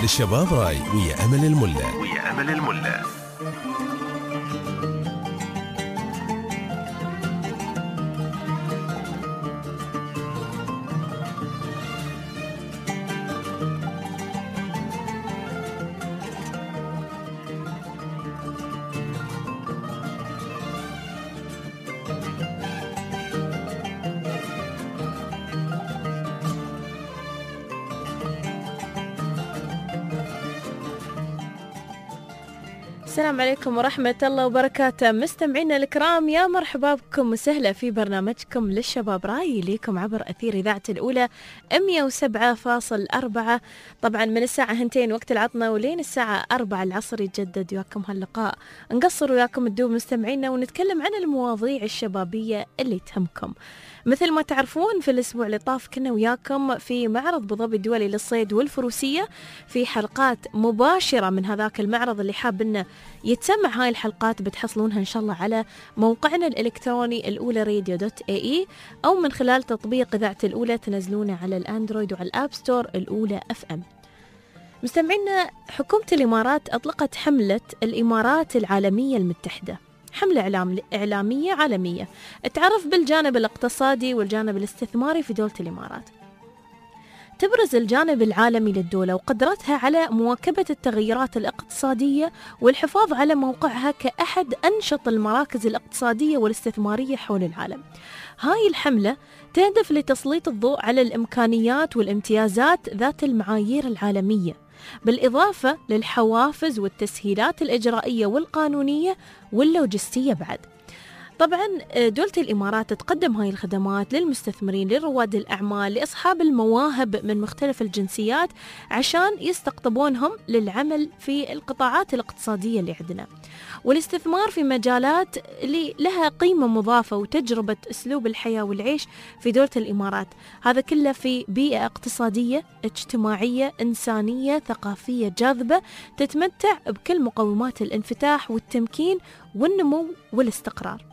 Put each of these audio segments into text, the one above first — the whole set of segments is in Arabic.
للشباب راي ويا أمل الملا. السلام عليكم ورحمة الله وبركاته. مستمعينا الكرام، يا مرحبا بكم وسهلا في برنامجكم للشباب راي ليكم عبر أثير إذاعة الأولى 107.4. طبعا من الساعة 2 وقت العطنة ولين الساعة 4 العصر يتجدد وياكم هاللقاء، نقصر وياكم الدوب مستمعينا ونتكلم عن المواضيع الشبابية اللي تهمكم. مثل ما تعرفون في الأسبوع اللي طاف كنا وياكم في معرض أبو ظبي الدولي للصيد والفروسية في حلقات مباشرة من هذاك المعرض اللي حاب إنه يتسمع. هاي الحلقات بتحصلونها إن شاء الله على موقعنا الإلكتروني الأولى radio.ae أو من خلال تطبيق إذاعة الأولى تنزلونه على الأندرويد وعلى الآب ستور الأولى FM. مستمعينا، حكومة الإمارات أطلقت حملة الإمارات العالمية المتحدة، حملة إعلامية عالمية تعرف بالجانب الاقتصادي والجانب الاستثماري في دولة الإمارات. تبرز الجانب العالمي للدولة وقدرتها على مواكبة التغيرات الاقتصادية والحفاظ على موقعها كأحد أنشط المراكز الاقتصادية والاستثمارية حول العالم. هاي الحملة تهدف لتسليط الضوء على الإمكانيات والامتيازات ذات المعايير العالمية، بالإضافة للحوافز والتسهيلات الإجرائية والقانونية واللوجستية بعد. طبعا دولة الإمارات تقدم هاي الخدمات للمستثمرين، لرواد الأعمال، لأصحاب المواهب من مختلف الجنسيات عشان يستقطبونهم للعمل في القطاعات الاقتصادية اللي عندنا، والاستثمار في مجالات اللي لها قيمة مضافة وتجربة أسلوب الحياة والعيش في دولة الإمارات. هذا كله في بيئة اقتصادية اجتماعية إنسانية ثقافية جاذبة تتمتع بكل مقومات الانفتاح والتمكين والنمو والاستقرار.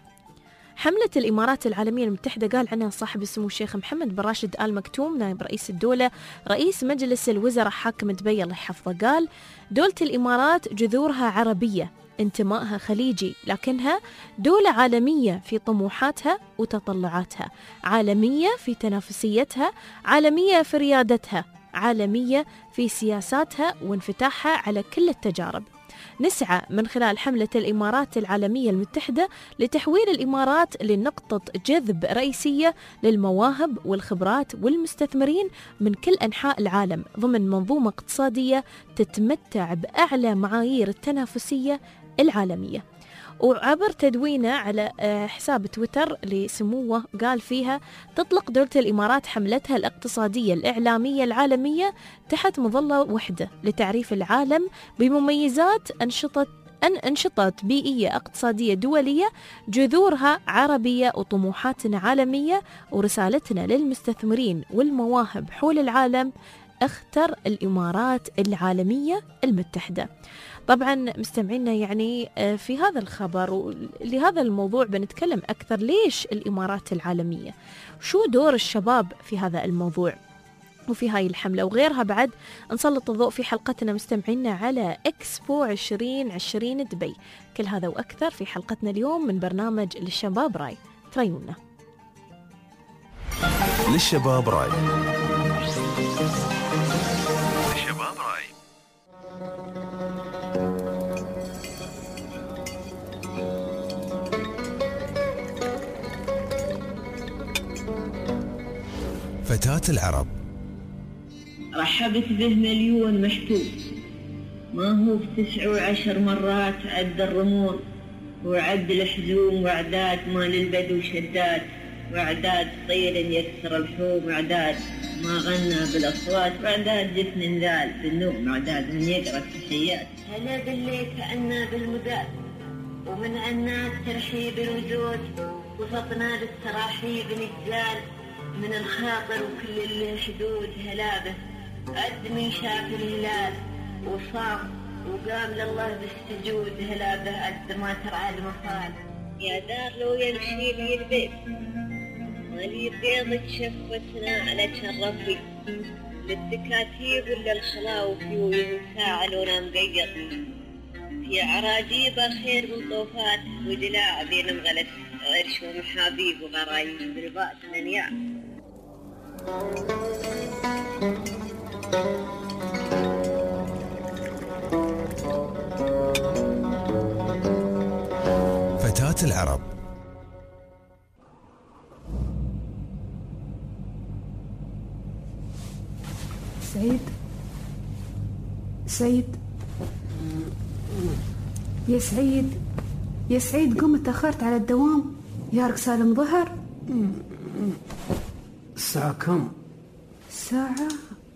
حملة الإمارات العالمية المتحدة قال عنها صاحب السمو الشيخ محمد بن راشد آل مكتوم نائب رئيس الدولة رئيس مجلس الوزراء حاكم دبي الله يحفظه، قال: دولة الإمارات جذورها عربية، انتمائها خليجي، لكنها دولة عالمية في طموحاتها وتطلعاتها، عالمية في تنافسيتها، عالمية في ريادتها، عالمية في سياساتها وانفتاحها على كل التجارب. نسعى من خلال حملة الإمارات العالمية المتحدة لتحويل الإمارات لنقطة جذب رئيسية للمواهب والخبرات والمستثمرين من كل أنحاء العالم ضمن منظومة اقتصادية تتمتع بأعلى معايير التنافسية العالمية. وعبر تدوينه على حساب تويتر لسموه قال فيها: تطلق دولة الإمارات حملتها الاقتصادية الإعلامية العالمية تحت مظلة وحدة لتعريف العالم بمميزات أنشطة بيئية اقتصادية دولية جذورها عربية وطموحاتنا عالمية، ورسالتنا للمستثمرين والمواهب حول العالم: اختر الإمارات العالمية المتحدة. طبعا مستمعينا، يعني في هذا الخبر لهذا الموضوع بنتكلم أكثر. ليش الإمارات العالمية؟ شو دور الشباب في هذا الموضوع وفي هاي الحملة وغيرها؟ بعد نسلط الضوء في حلقتنا مستمعينا على إكسبو 2020 دبي. كل هذا وأكثر في حلقتنا اليوم من برنامج للشباب راي. تريونا للشباب راي. فتاة العرب رحبت به مليون محبوب، ما هو بتسع وعشر مرات عد الرمور وعد الحزوم وعداد مال البدو شداد، وعداد طير يكسر الحوم، وعداد ما غنى بالأصوات، وعداد جفن ذال بالنوم، وعداد من يقرأ التحيات. هلا بالليل كأنا بالمداد، ومن عناد ترحيب الوجود، وسطنا بالتراحيب نجزال من الخاطر وكل اللي حدود. هلابه قد من شاف الهلال وصام وقام لله بالسجود، هلابه قد ما ترعى المفال. يا دار لو يمشي لي البيت مالي بيضك شفتنا على شرفي، للتكاتيب ولا الخلاوفي وينساع لونا مقير في عراجيبة خير من طوفات ودلاع بين مغلس عرش ومحابيب وغرايب برباط منيع. فتاة العرب. سعيد يا سعيد قم، تأخرت على الدوام. يارك سالم ظهر. الساعة كم؟ الساعة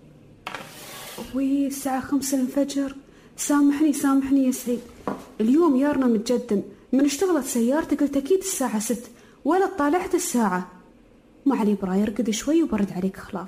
الساعة 5 الفجر. سامحني يا سعيد، اليوم يارنا متجدم، من اشتغلت سيارتي قلت أكيد الساعة 6 ولا طالعت الساعة. ما علي براي، ارقد شوي وبرد عليك خلاف.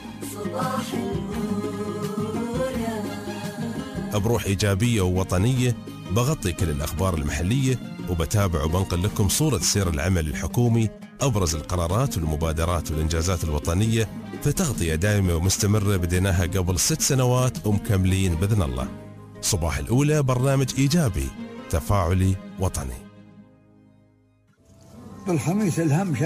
بروح إيجابية ووطنية بغطي كل الأخبار المحلية وبتابع وبنقل لكم صورة سير العمل الحكومي، أبرز القرارات والمبادرات والإنجازات الوطنية في تغطية دائمة ومستمرة بديناها قبل 6 سنوات ومكملين بإذن الله. صباح الأولى برنامج إيجابي تفاعلي وطني. بالخميس الهم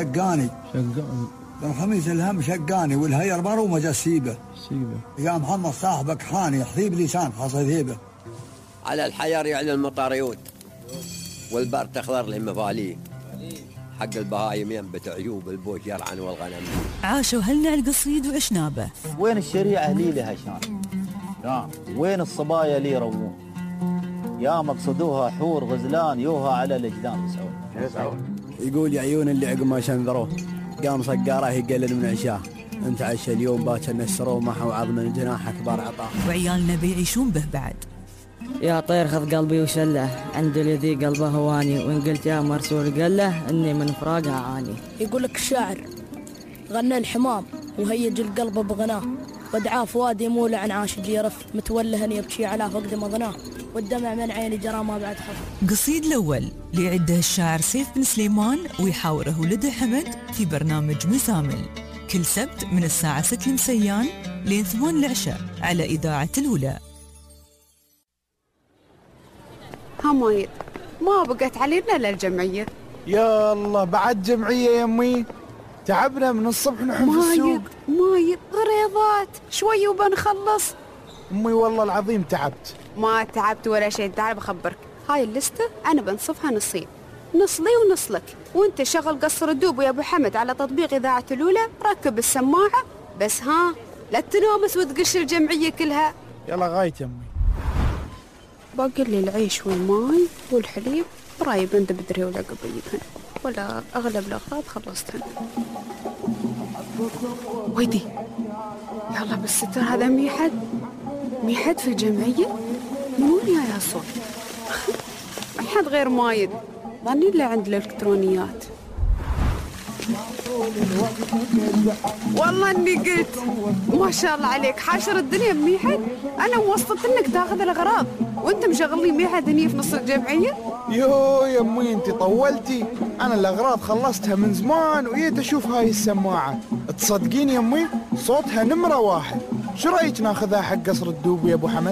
شقاني والهير برو مجسيبه يا محمد صاحبك حاني حثيب لسان حصد هيبه. على الحيار يعلى المطاريوت والبر تخضر للمفاليه، حق البهايم ينبت عيوب البوش يرعن والغنم. عاشوا هلنا القصيد وعشنابه. وين الشريعة لي لها شان، وين الصبايا لي روون، يا مقصدوها حور غزلان يوها على الجدان يسعون. يقول يا عيون اللي عقب ما شنذروه قام صقاره يقلل من عشاه، انت عشا اليوم باكر نسروه ما حو عظم من جناحك بار عطاه. وعيالنا بيعيشون به بعد. يا طير خذ قلبي وشله، عند الذي قلبه هواني، وإن قلت يا مرسول قال له إني من فراقها عاني. يقول لك الشاعر غنى الحمام وهيج القلب بغناه، ودعاه فؤادي مولع عن عاشق يرف، متولها يبكي على فقد مضناه، والدمع من عيني جرى ما بعد خف. قصيد الأول ليعده الشاعر سيف بن سليمان ويحاوره ولده حمد في برنامج مزامل كل سبت من الساعة 6 مسيان لين 8 العشاء على إذاعة الأولى. مايد ما بقت علينا الا الجمعيه. يا الله بعد جمعيه يا امي، تعبنا من الصبح نحن في السوق. مايد غريضات شوي وبنخلص. امي والله العظيم تعبت. ما تعبت ولا شيء، تعال بخبرك، هاي اللستة انا بنصفها نصين، نص لي ونص لك، وانت شغل قصر الدوب ويا ابو حمد على تطبيق اذاعه الاولى، ركب السماعه بس، ها لا تنومس وتقش الجمعيه كلها. يلا غايت يا امي. باقي لي العيش والماي والحليب، برايب انت بدري ولا قبيبهن، ولا اغلب الاغراض خلصتهن. ويدي يلا بالستر، هذا ميحد في الجمعيه، من وين جاي هالصوت؟ ما حد غير مايد، ظني اللي عند الالكترونيات. والله اني قلت ما شاء الله عليك حاشر الدنيا بميحد، انا وصلت انك تاخذ الاغراض وانت مشغل لي ميحد هني في نص الجمعيه. يو يا امي انت طولتي، انا الاغراض خلصتها من زمان وجيت اشوف هاي السماعه، تصدقين يا امي صوتها نمره واحد. شو رايك ناخذها حق قصر الدوب يا ابو حمد؟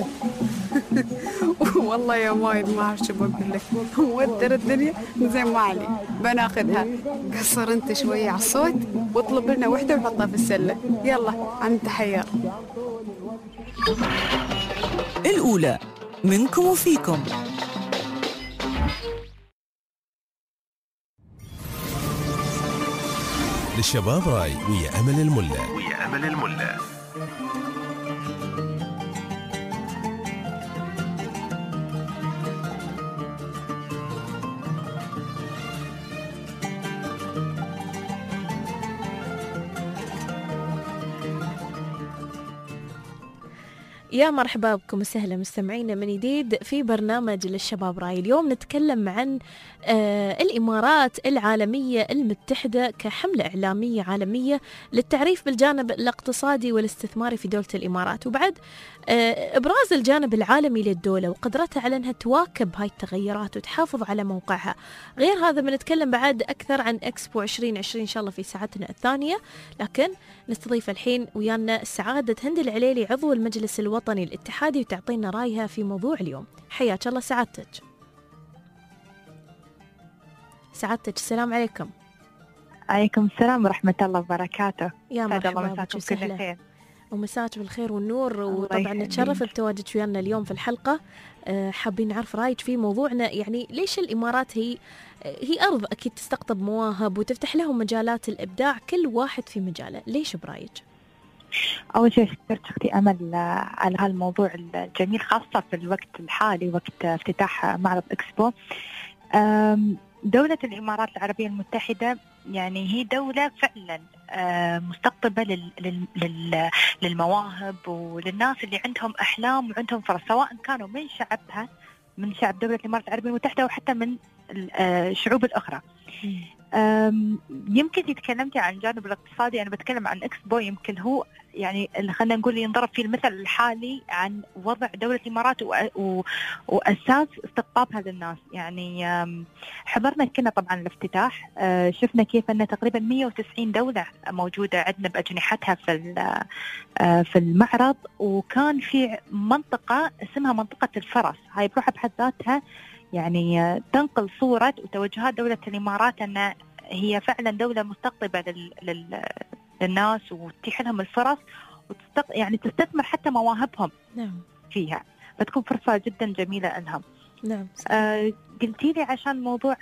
والله يا مايد ما اعرف شو بقول لك، ودر الدنيا زين ما علي، بناخذها. قصر انت شويه على الصوت واطلب لنا وحده وحطها في السله. يلا عم تحير. الأولى منكم وفيكم. للشباب راي ويا أمل الملا. يا مرحبا بكم وسهلا مستمعينا من جديد في برنامج للشباب راي. اليوم نتكلم عن الإمارات العالمية المتحدة كحملة إعلامية عالمية للتعريف بالجانب الاقتصادي والاستثماري في دولة الإمارات، وبعد إبراز الجانب العالمي للدولة وقدرتها على أنها تواكب هاي التغيرات وتحافظ على موقعها. غير هذا بنتكلم بعد أكثر عن إكسبو 2020 إن شاء الله في ساعتنا الثانية، لكن نستضيف الحين ويانا سعادة هند العليلي عضو المجلس الوطني الاتحادي وتعطينا رأيها في موضوع اليوم. حياك الله سعادتك. سعادتك السلام عليكم. عليكم السلام ورحمة الله وبركاته. يا مرحبا بك وسهلا. ومساك بالخير والنور، وطبعا نتشرف بتواجدك ويانا اليوم في الحلقة. حابين نعرف رأيك في موضوعنا، يعني ليش الإمارات هي أرض أكيد تستقطب مواهب وتفتح لهم مجالات الإبداع كل واحد في مجاله، ليش برأيك؟ أول شيء شكرت أختي أمل على هالموضوع الجميل، خاصة في الوقت الحالي وقت افتتاح معرض إكسبو. دولة الإمارات العربية المتحدة يعني هي دولة فعلا مستقطبة للمواهب وللناس اللي عندهم أحلام وعندهم فرص، سواء كانوا من شعبها، من شعب دولة الإمارات العربية المتحدة، وحتى من الشعوب الأخرى. يمكن تكلمتي عن الجانب الاقتصادي، أنا بتكلم عن إكسبو. يمكن هو يعني خلينا نقول ينضرب فيه المثل الحالي عن وضع دولة الإمارات وأساس استقطابها للناس. يعني حضرنا كنا طبعا الافتتاح، شفنا كيف أن تقريبا 190 دولة موجودة عندنا بأجنحتها في المعرض، وكان في منطقة اسمها منطقة الفرص. هاي بروحها بحد ذاتها يعني تنقل صورة وتوجهات دولة الإمارات أن هي فعلا دولة مستقطبة للناس وتتيح لهم الفرص يعني تستثمر حتى مواهبهم فيها، فتكون فرصة جدا جميلة لهم. نعم. قلتي لي عشان موضوع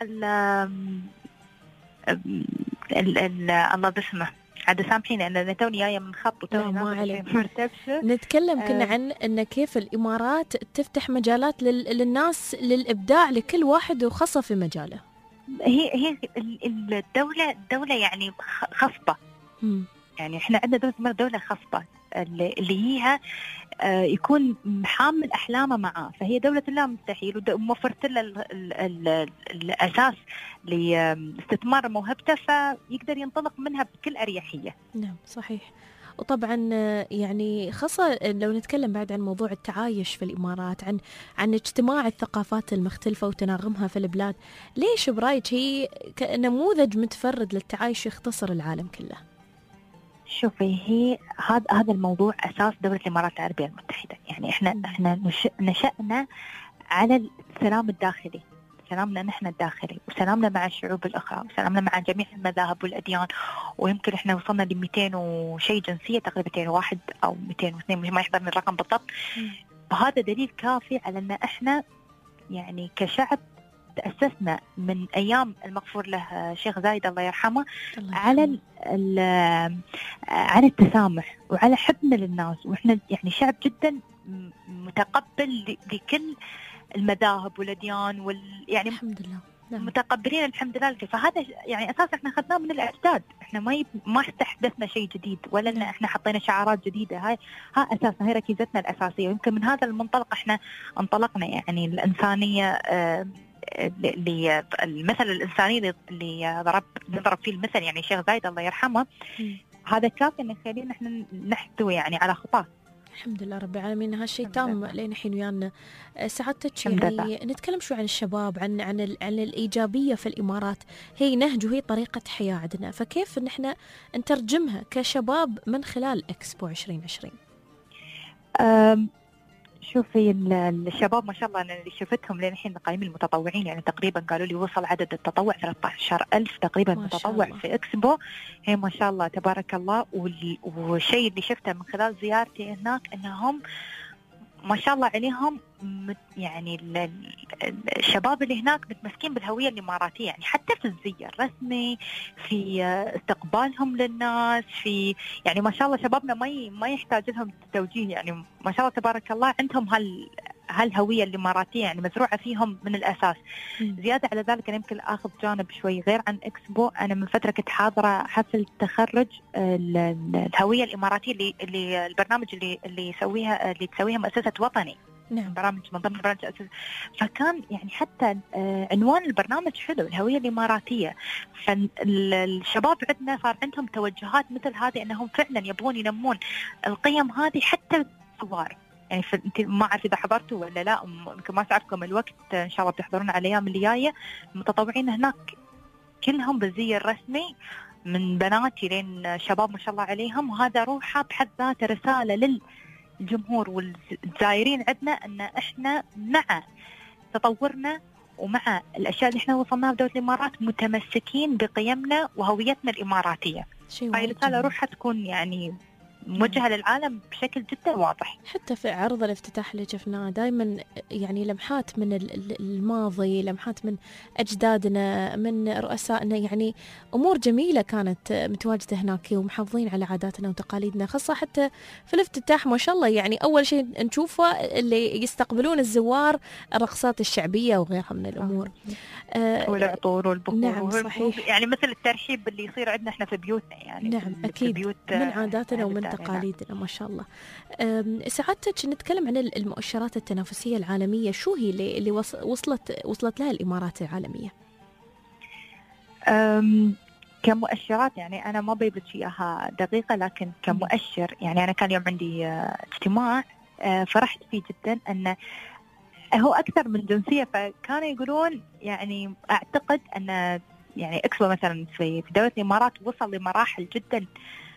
الله باسمه، عاد سامحيني أنا توني جاية من خط وتوني نتكلم كنا عن أن كيف الإمارات تفتح مجالات للناس للإبداع لكل واحد وخاصة في مجاله. هي الدولة يعني خصبة. يعني احنا عندنا دولة خصبة اللي هي يكون محامل أحلامه معاه، فهي دولة لا مستحيل وموفرت له الأساس لاستثمار موهبته، فيقدر ينطلق منها بكل أريحية. نعم صحيح. وطبعا يعني خاصة لو نتكلم بعد عن موضوع التعايش في الإمارات، عن اجتماع الثقافات المختلفة وتناغمها في البلاد، ليش برأيك هي كنموذج متفرد للتعايش يختصر العالم كله؟ شوفي، هي هذا الموضوع أساس دولة الإمارات العربية المتحدة. يعني احنا نشأنا على السلام الداخلي، سلامنا نحن الداخلي، وسلامنا مع الشعوب الأخرى، وسلامنا مع جميع المذاهب والأديان. ويمكن احنا وصلنا ل 200 وشيء جنسية، تقريبا 201 أو 202 ما يحضرني الرقم بالضبط. وهذا دليل كافي على أن احنا يعني كشعب تأسسنا من أيام المغفور له شيخ زايد الله يرحمه على التسامح وعلى حبنا للناس، وإحنا يعني شعب جدا متقبل لكل المذاهب والأديان يعني الحمد لله. نعم. متقبلين الحمد لله. فهذا يعني أساس إحنا أخذناه من الأجداد، إحنا ما استحدثنا شيء جديد ولا إن إحنا حطينا شعارات جديدة. ها أساسنا، هي ركيزتنا الأساسية. ويمكن من هذا المنطلق إحنا انطلقنا، يعني الإنسانية المثل الإنساني اللي نضرب فيه المثل يعني الشيخ زايد الله يرحمه، هذا كافي إن يخلينا إحنا نحتوي يعني على خطاه. الحمد لله رب العالمين، هالشيء تام لين الحين ويانا. سعادتك يعني نتكلم شو عن الشباب، عن الإيجابية في الإمارات. هي نهج وهي طريقة حياة عندنا، فكيف إن إحنا نترجمها كشباب من خلال إكسبو 2020؟ شوفي الشباب ما شاء الله، أنا اللي شفتهم لين الحين قائمين المتطوعين، يعني تقريبا قالوا لي وصل عدد التطوع 13,000 تقريبا متطوع في إكسبو. هي ما شاء الله تبارك الله. والشيء اللي شفته من خلال زيارتي هناك أنهم ما شاء الله عليهم، يعني الشباب اللي هناك متمسكين بالهوية الإماراتية، يعني حتى في الزي الرسمي، في استقبالهم للناس، في يعني ما شاء الله شبابنا ما يحتاج لهم توجيه، يعني ما شاء الله تبارك الله عندهم هالهوية الإماراتية يعني مزروعة فيهم من الأساس. زيادة على ذلك أنا يمكن آخذ جانب شوي غير عن إكسبو. أنا من فترة كنت حاضرة حفل تخرج الهوية الإماراتية اللي البرنامج اللي تسويها مؤسسة وطني. نعم. برامج من ضمن برامج فكان يعني حتى عنوان البرنامج حلو، الهوية الإماراتية. فالشباب عندنا صار عندهم توجهات مثل هذه، أنهم فعلا يبغون ينمون القيم هذه حتى الصغار. يعني انت ما اعرف اذا حضرتوا ولا لا، يمكن ما سعفكم الوقت، ان شاء الله بتحضرون على الايام اللي جايه. المتطوعين هناك كلهم بالزي الرسمي من بناتي لين شباب ما شاء الله عليهم، وهذا روحه بحد ذاته رساله للجمهور والزائرين عندنا ان احنا مع تطورنا ومع الاشياء اللي احنا وصلناها بدوله الامارات متمسكين بقيمنا وهويتنا الاماراتيه. هاي رساله روحها تكون يعني موجهة للعالم بشكل جدا واضح. حتى في عرض الافتتاح اللي شفناه دائما يعني لمحات من الماضي، لمحات من أجدادنا، من رؤسائنا، يعني أمور جميلة كانت متواجدة هناك ومحافظين على عاداتنا وتقاليدنا. خاصة حتى في الافتتاح ما شاء الله يعني أول شيء نشوفه اللي يستقبلون الزوار الرقصات الشعبية وغيرها من الأمور والعطور والبخور. نعم صحيح. يعني مثل الترحيب اللي يصير عندنا احنا في بيوتنا، يعني نعم أكيد من عاداتنا ومن تقاليدنا ما شاء الله. سعادتك نتكلم عن المؤشرات التنافسية العالمية، شو هي اللي وصلت لها الإمارات العالمية؟ كمؤشرات يعني أنا ما بيبلش إياها دقيقة، لكن كمؤشر يعني أنا كان يوم عندي اجتماع فرحت فيه جدا أن هو أكثر من جنسية. فكانوا يقولون يعني أعتقد أن يعني إكسبو مثلا في دولة الإمارات وصل لمراحل جدا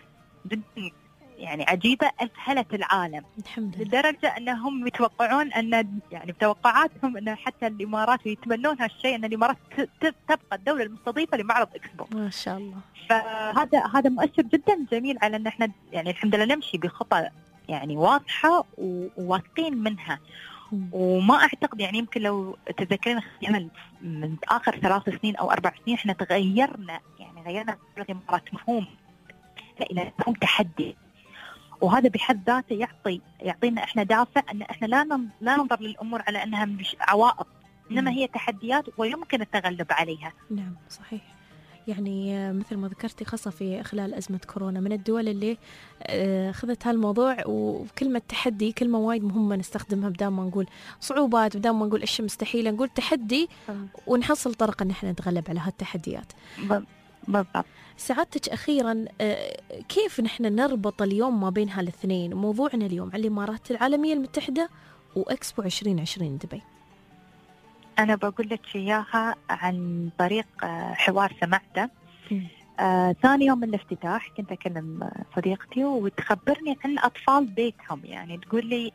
جدا يعني عجيبة أذهلت العالم لدرجة أنهم يتوقعون أن يعني بتوقعاتهم أن حتى الإمارات يتمنون هالشيء، أن الإمارات تبقى الدولة المستضيفة لمعرض إكسبو. ما شاء الله. فهذا مؤشر جدا جميل على أن احنا يعني الحمد لله نمشي بخطة يعني واضحة وواثقين منها. وما أعتقد يعني يمكن لو تذكرين من آخر 3 سنين أو 4 سنين احنا غيرنا في الإمارات مفهوم إلى مفهوم تحدي، وهذا بحد ذاته يعطينا احنا دافع ان احنا لا ننظر للامور على انها مش عوائق، انما هي تحديات ويمكن التغلب عليها. نعم صحيح. يعني مثل ما ذكرتي خاصة في خلال أزمة كورونا من الدول اللي خذت هالموضوع، وكلمة تحدي كلمة وايد مهمة نستخدمها بدال ما نقول صعوبات، بدال ما نقول أشياء مستحيلة، نقول تحدي ونحصل طرق ان احنا نتغلب على هالتحديات. بالضبط. سعادتك أخيرا كيف نحن نربط اليوم ما بين هالاثنين؟ موضوعنا اليوم عن الإمارات العالمية المتحدة وإكسبو 2020 دبي. أنا بقول لك إياها عن طريق حوار سمعته. ثاني يوم من الافتتاح كنت أكلم صديقتي وتخبرني عن أطفال بيتهم، يعني تقول لي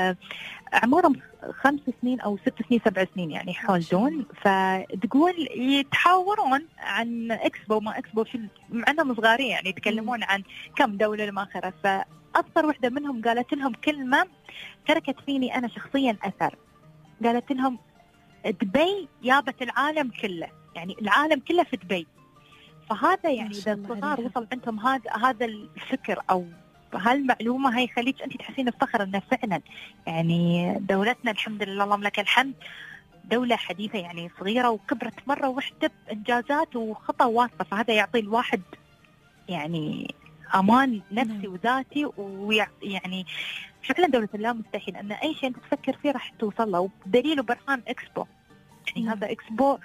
أعمارهم 5 سنين أو 6 سنين 7 سنين يعني يحولون، فتقول يتحاورون عن إكسبو ما إكسبو مع أنهم صغارين يعني يتكلمون عن كم دولة لما آخره. فأكثر واحدة منهم قالت لهم كلمة تركت فيني أنا شخصيا أثر، قالت لهم دبي جابت العالم كله، يعني العالم كله في دبي. فهذا يعني إذا الصغار وصل عندهم هذا الفكر أو هالمعلومة هاي يخليك أنت تحسين بفخر أنه فعلا يعني دولتنا الحمد لله اللهم لك الحمد دولة حديثة يعني صغيرة وكبرت مرة واحدة بإنجازات وخطة واثقة. فهذا يعطي الواحد يعني أمان نفسي وذاتي، ويعني فعلا دولة لا مستحيل أن أي شيء أنت تفكر فيه راح توصل له. ودليل وبرهان إكسبو يعني هذا إكسبو.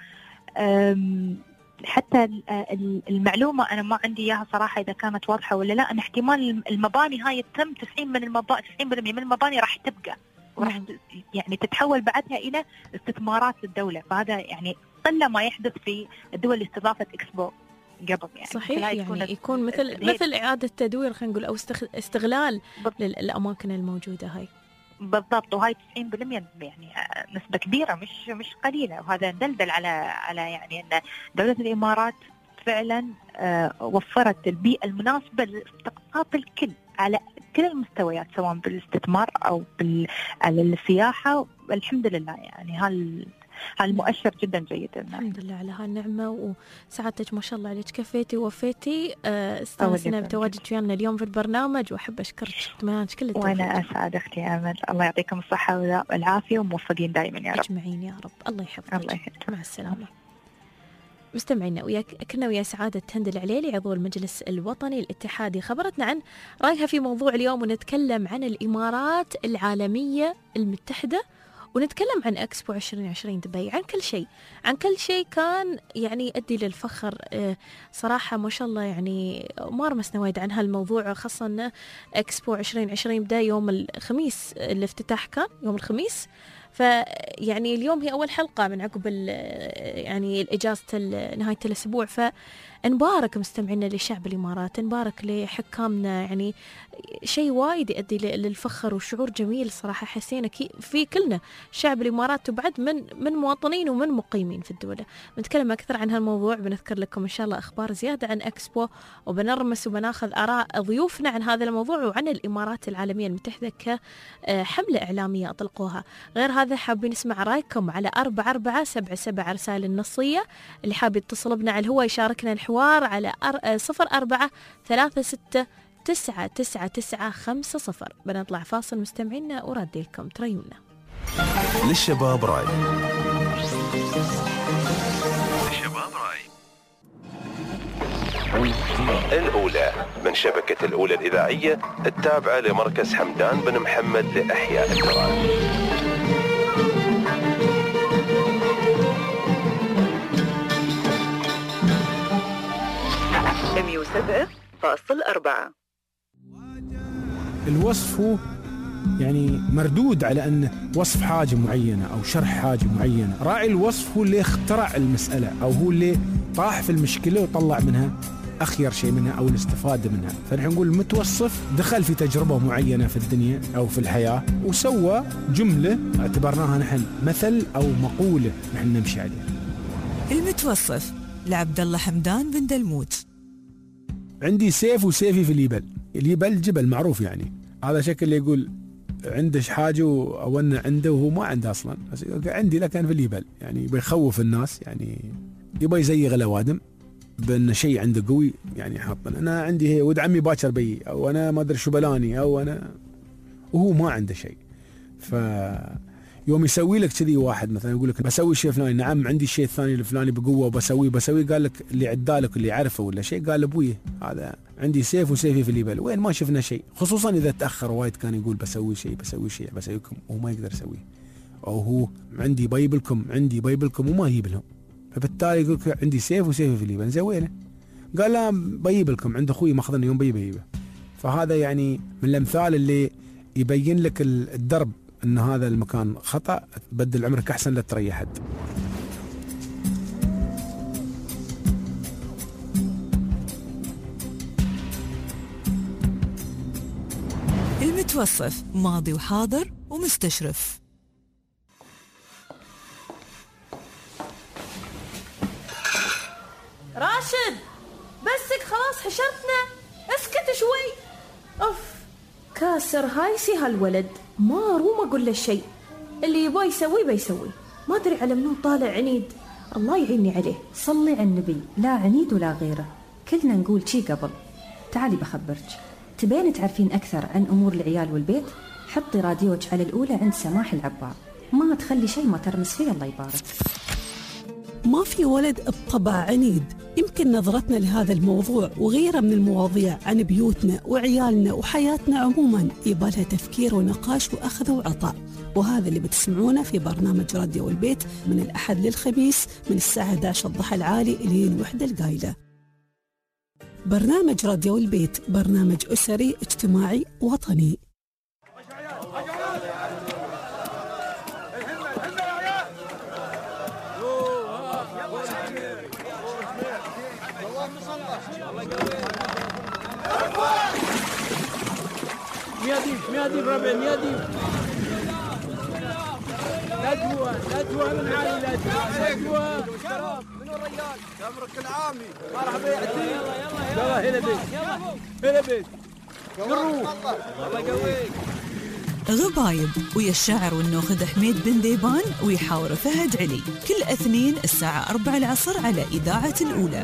حتى المعلومة أنا ما عندي إياها صراحة إذا كانت واضحة ولا لا، أن احتمال المباني هاي يتم 90% من المباني راح تبقى وراح يعني تتحول بعدها إلى استثمارات للدولة. فهذا يعني قل ما يحدث في الدول اللي استضافت إكسبو قبل يعني. صحيح، يعني يكون مثل إعادة تدوير خلينا نقول أو استغلال للأماكن الموجودة هاي. بالضبط. وهاي 90% يعني نسبة كبيرة مش قليلة، وهذا دلدل على يعني أن دولة الإمارات فعلا وفرت البيئة المناسبة لاستقطاب الكل على كل المستويات سواء بالاستثمار أو على السياحة. الحمد لله يعني هالمؤشر جدا جيد. الحمد لله على هالنعمة، وسعادتك ما شاء الله عليك، كفيتي ووفيتي. استانسنا بتواجدك ويانا اليوم في البرنامج، وأحب أشكرك تمنيت كل التوفيق. وأنا أسعد أختي آمل، الله يعطيكم الصحة والعافية وموفقين دائما يا رب. أجمعين يا رب، الله يحفظك. الله يحفظك. مع السلامة. مستمعينا كنا ويا سعادة هند العليلي عضو المجلس الوطني الاتحادي، خبرتنا عن رأيها في موضوع اليوم، ونتكلم عن الإمارات العالمية المتحدة، ونتكلم عن أكسبو 2020 دبي، عن كل شيء كان يعني يؤدي للفخر. صراحة ما شاء الله يعني ما رمسنا وايد عن هالموضوع، خاصة أن أكسبو 2020 بدأ يوم الخميس، الافتتاح كان يوم الخميس، فيعني اليوم هي أول حلقة من عقب يعني الإجازة نهاية الأسبوع. فنبارك مستمعينا لشعب الإمارات، نبارك لحكامنا، يعني شيء وايد يؤدي للفخر وشعور جميل صراحة حسينا في كلنا شعب الإمارات، وبعد من مواطنين ومن مقيمين في الدولة. بنتكلم أكثر عن هالموضوع، بنذكر لكم إن شاء الله أخبار زيادة عن أكسبو، وبنرمس وبناخذ آراء ضيوفنا عن هذا الموضوع وعن الإمارات العالمية المتحدة كحملة إعلامية أطلقوها. غير هذا حابين نسمع رأيكم على 4477 رسائل النصية، اللي حاب يتصل بنا على الهواء يشاركنا الحوار على 0436999950. بنطلع فاصل مستمعينا وردي لكم تريونا. للشباب راي. الأولى من شبكة الأولى الإذاعية التابعة لمركز حمدان بن محمد لإحياء التراث. الوصف هو يعني مردود على أنه وصف حاجة معينة أو شرح حاجة معينة. راعي الوصف هو اللي اخترع المسألة، أو هو اللي طاح في المشكلة وطلع منها أخير شيء منها أو الاستفادة منها. فنحن نقول المتوصف دخل في تجربة معينة في الدنيا أو في الحياة وسوى جملة اعتبرناها نحن مثل أو مقولة نحن نمشي عليها. المتوصف لعبد الله حمدان بن دلموت. عندي سيف وسيفي في اليبل جبل معروف، يعني هذا شكل اللي يقول عندش حاجة أو أنه عنده وهو ما عنده أصلا، عندي لكن في اليبل، يعني بيخوف الناس، يعني يبغى يزيغ الأوادم بأن شيء عنده قوي، يعني حاطن أنا عندي هي ود عمي باكر بي، أو أنا ما أدري شو بلاني، أو أنا، وهو ما عنده شيء. يوم يسوي لك كذي واحد مثلا يقول لك بسوي شيء فلاني، نعم عندي الشيء الثاني الفلاني بقوة وبسويه قال لك اللي عدالك اللي يعرفه ولا شيء، قال ابويه هذا عندي سيف وسيفي في اليبل، وين ما شفنا شيء، خصوصا إذا تأخر وايد كان يقول بسوي شيء بسويكم وهو ما يقدر يسويه، أو هو عندي بيبلكم وما يجيب لهم، فبالتالي يقول لك عندي سيف وسيفي في اليبل، زين وينه؟ قال لا بيب لكم، عند أخوي ماخذنا يوم بيبه. فهذا يعني من الأمثال اللي يبين لك الدرب أن هذا المكان خطأ، تبدل عمرك أحسن لا تريح حد. المتوصف ماضي وحاضر ومستشرف. راشد بسك خلاص حشرتنا، اسكت شوي. أوف كاسر هايسي هالولد، ما أقول له شيء، اللي يبغى يسوي بيسوي، ما أدري على منو طالع عنيد، الله يعيني عليه. صلي على النبي، لا عنيد ولا غيره، كلنا نقول شي قبل. تعالي بخبرك، تبين تعرفين أكثر عن أمور العيال والبيت؟ حطي راديوك على الأولى عند سماح العبار، ما تخلي شيء ما ترمس فيه، الله يبارك. ما في ولد بطبع عنيد. يمكن نظرتنا لهذا الموضوع وغيره من المواضيع عن بيوتنا وعيالنا وحياتنا عموما يبالها تفكير ونقاش وأخذ وعطاء، وهذا اللي بتسمعونه في برنامج راديو البيت من الأحد للخميس من الساعة 11 الضحى العالي إلى الوحدة القايلة. برنامج راديو البيت برنامج أسري اجتماعي وطني. ميادي ربع ميادي ندوة من عالي ندوة منو الرجال تمرك العامي مرحبا يا عتيق يلا هلا بيت قروه الله يقويك غبايب ويا الشاعر والناخذ حميد بن ديبان ويحاور فهد علي، كل اثنين الساعة 4 العصر على إذاعة الأولى.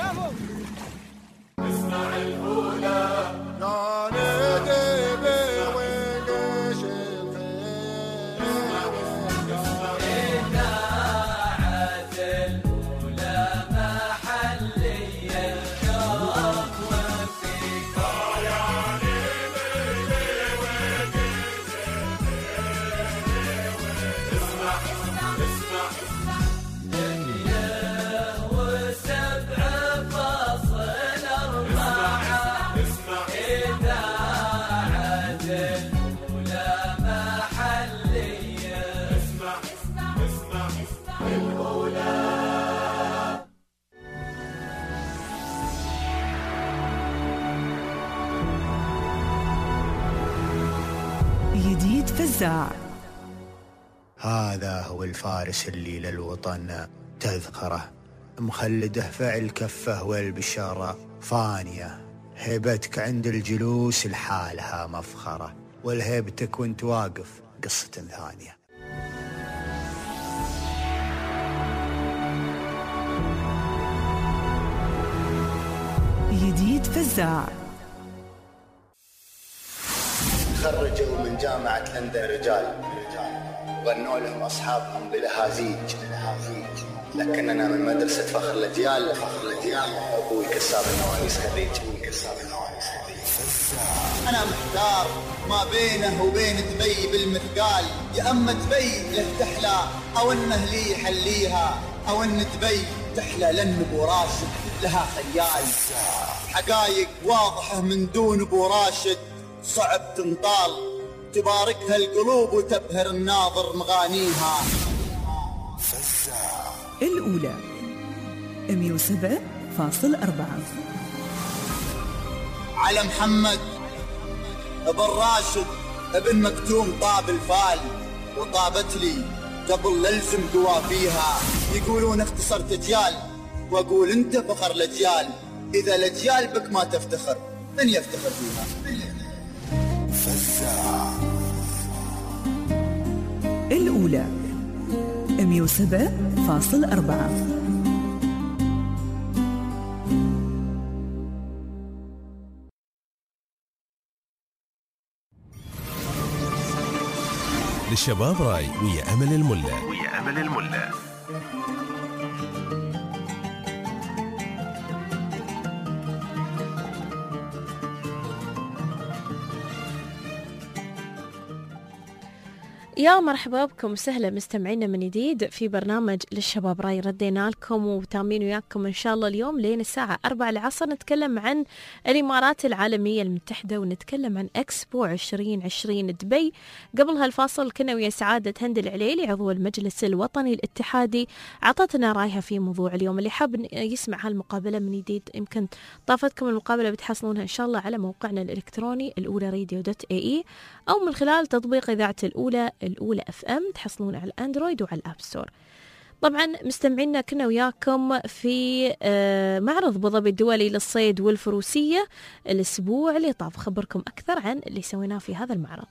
اسمع الأولى. جديد فزاع. هذا هو الفارس اللي للوطن تذكره، مخلده فعل كفه والبشارة فانية. هيبتك عند الجلوس لحالها مفخرة، والهيبتك وانت واقف قصة ثانية. جديد فزاع. خرجوا من جامعة لندن رجال غنوا لهم أصحابهم بلهازيج، لكننا من مدرسة فخر الأجيال. أبوي كساب النوانيس خريج. أنا محتار ما بينه وبين دبي بالمثقال، يا أما دبي له تحلى أو إنه لي يحليها، أو إن دبي تحلى لأن أبو راشد لها خيال. حقايق واضحة من دون أبو راشد صعب تنطال، تباركها القلوب وتبهر الناظر مغانيها. الأولى 107.4. على محمد ابن راشد ابن مكتوم طاب الفال، وطابت لي قبل للزم قوافيها. يقولون اختصرت اجيال، واقول انت فخر الاجيال. اذا الاجيال بك ما تفتخر من يفتخر فيها؟ الأولى 107.4. للشباب راي ويا أمل الملا. يا مرحبا بكم وسهلا مستمعينا من جديد في برنامج للشباب راي. ردينا لكم وتامين وياكم إن شاء الله اليوم لين الساعة 4 العصر. نتكلم عن الإمارات العالمية المتحدة، ونتكلم عن إكسبو 2020 دبي. قبل هالفاصل كنا ويا سعادة هند العليلي عضو المجلس الوطني الاتحادي، عطتنا رأيها في موضوع اليوم. اللي حاب يسمع هالمقابلة من جديد يمكن طافتكم المقابلة بتحصلونها إن شاء الله على موقعنا الإلكتروني الأولى-radio.ae، أو من خلال تطبيق إذاعة الأولى FM، تحصلون على الأندرويد وعلى الأب ستور. طبعا مستمعينا كنا وياكم في معرض أبو ظبي الدولي للصيد والفروسية الأسبوع اللي طاف. خبركم أكثر عن اللي سويناه في هذا المعرض.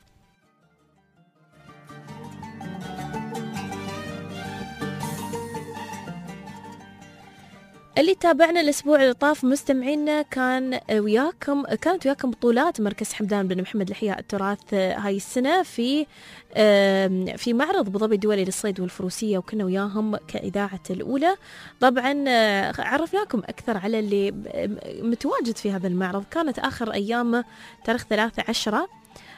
اللي تابعنا الأسبوع اللي طاف مستمعينا كانت وياكم بطولات مركز حمدان بن محمد لإحياء التراث هاي السنة في معرض أبو ظبي الدولي للصيد والفروسية، وكنا وياهم كإذاعة الأولى. طبعا عرفناكم أكثر على اللي متواجد في هذا المعرض. كانت آخر أيام تاريخ 13.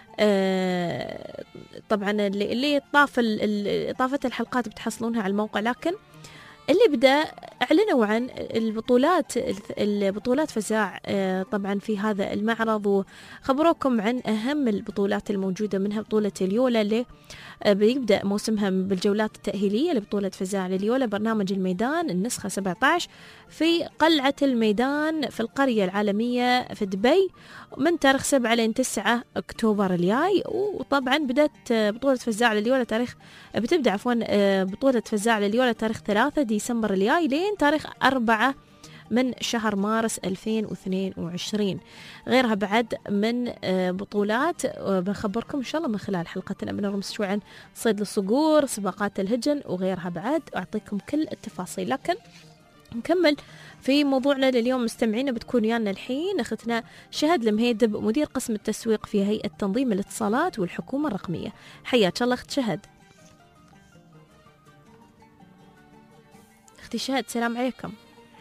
طبعا اللي طافت الحلقات بتحصلونها على الموقع، لكن اللي بدأ أعلنوا عن البطولات فزاع طبعا في هذا المعرض، وخبروكم عن أهم البطولات الموجودة، منها بطولة اليولا اللي بيبدأ موسمها بالجولات التأهيلية لبطولة فزاع لليولا. برنامج الميدان النسخة 17 في قلعة الميدان في القرية العالمية في دبي من تاريخ 7 لين 9 أكتوبر الجاي. وطبعا بدأت بطولة فزاع لليولا بتبدأ بطولة فزاع لليولا تاريخ 3 ديسمبر الجاي لين تاريخ 4 من شهر مارس 2022. غيرها بعد من بطولات بخبركم إن شاء الله من خلال حلقتنا، بنرمز شوي عن صيد الصقور، سباقات الهجن وغيرها بعد، أعطيكم كل التفاصيل. لكن نكمل في موضوعنا لليوم مستمعينا. بتكون ويانا الحين أختنا شهد المهيدب، مدير قسم التسويق في هيئة تنظيم الاتصالات والحكومة الرقمية. حياك الله أخت شهد. أختي شهد السلام عليكم.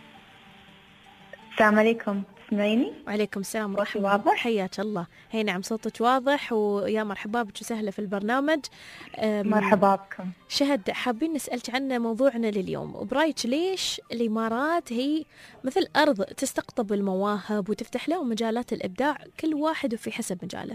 السلام عليكم، تسمعيني؟ وعليكم السلام ورحمة الله. واضح؟ حياك الله. هي نعم صوتك واضح، ويا مرحبا بك وسهلا في البرنامج. مرحبا بكم. شهد، حابين نسألك عن موضوعنا لليوم، وبرايك ليش الإمارات هي مثل أرض تستقطب المواهب وتفتح لهم مجالات الإبداع، كل واحد وفي حسب مجاله؟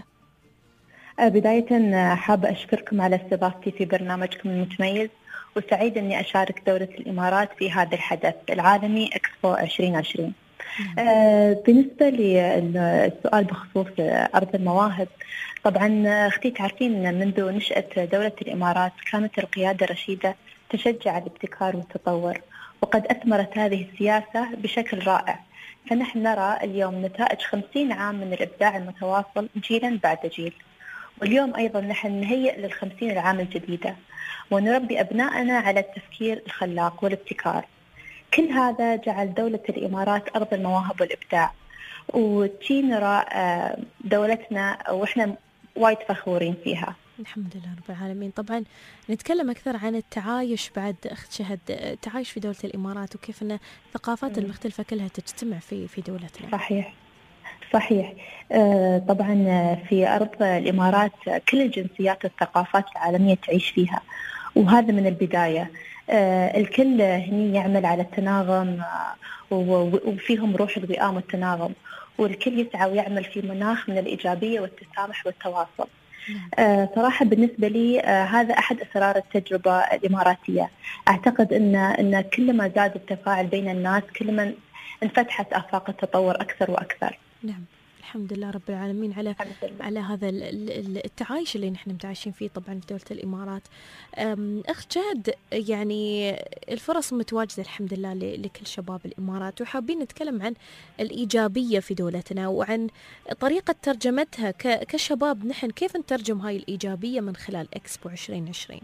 بداية حابة أشكركم على استضافتي في برنامجكم المتميز، وسعيد أني أشارك دولة الإمارات في هذا الحدث العالمي إكسبو 2020. بالنسبة للسؤال بخصوص أرض المواهب، طبعا أختي تعرفين منذ نشأة دولة الإمارات كانت القيادة الرشيدة تشجع الابتكار والتطور، وقد أثمرت هذه السياسة بشكل رائع. فنحن نرى اليوم نتائج 50 عام من الإبداع المتواصل جيلا بعد جيل، واليوم أيضا نحن نهيئ لل50 العام الجديدة، ونربي أبنائنا على التفكير الخلاق والابتكار. كل هذا جعل دولة الإمارات أرض المواهب والإبداع، وتي نرى دولتنا وإحنا وايد فخورين فيها. الحمد لله رب العالمين. طبعا نتكلم أكثر عن التعايش بعد أخت شهد، التعايش في دولة الإمارات وكيف أن الثقافات المختلفة كلها تجتمع في دولتنا. صحيح. طبعا في أرض الإمارات كل الجنسيات والثقافات العالمية تعيش فيها، وهذا من البداية. الكل هني يعمل على التناغم، وفيهم روح الوئام والتناغم، والكل يسعى ويعمل في مناخ من الإيجابية والتسامح والتواصل. صراحة بالنسبة لي هذا أحد أسرار التجربة الإماراتية. أعتقد أن كلما زاد التفاعل بين الناس كلما انفتحت آفاق التطور أكثر وأكثر. نعم الحمد لله رب العالمين على هذا التعايش اللي نحن متعايشين فيه طبعا في دولة الإمارات. أخت شهد، يعني الفرص متواجدة الحمد لله لكل شباب الإمارات، وحابين نتكلم عن الإيجابية في دولتنا وعن طريقة ترجمتها كشباب. نحن كيف نترجم هاي الإيجابية من خلال إكسبو 2020؟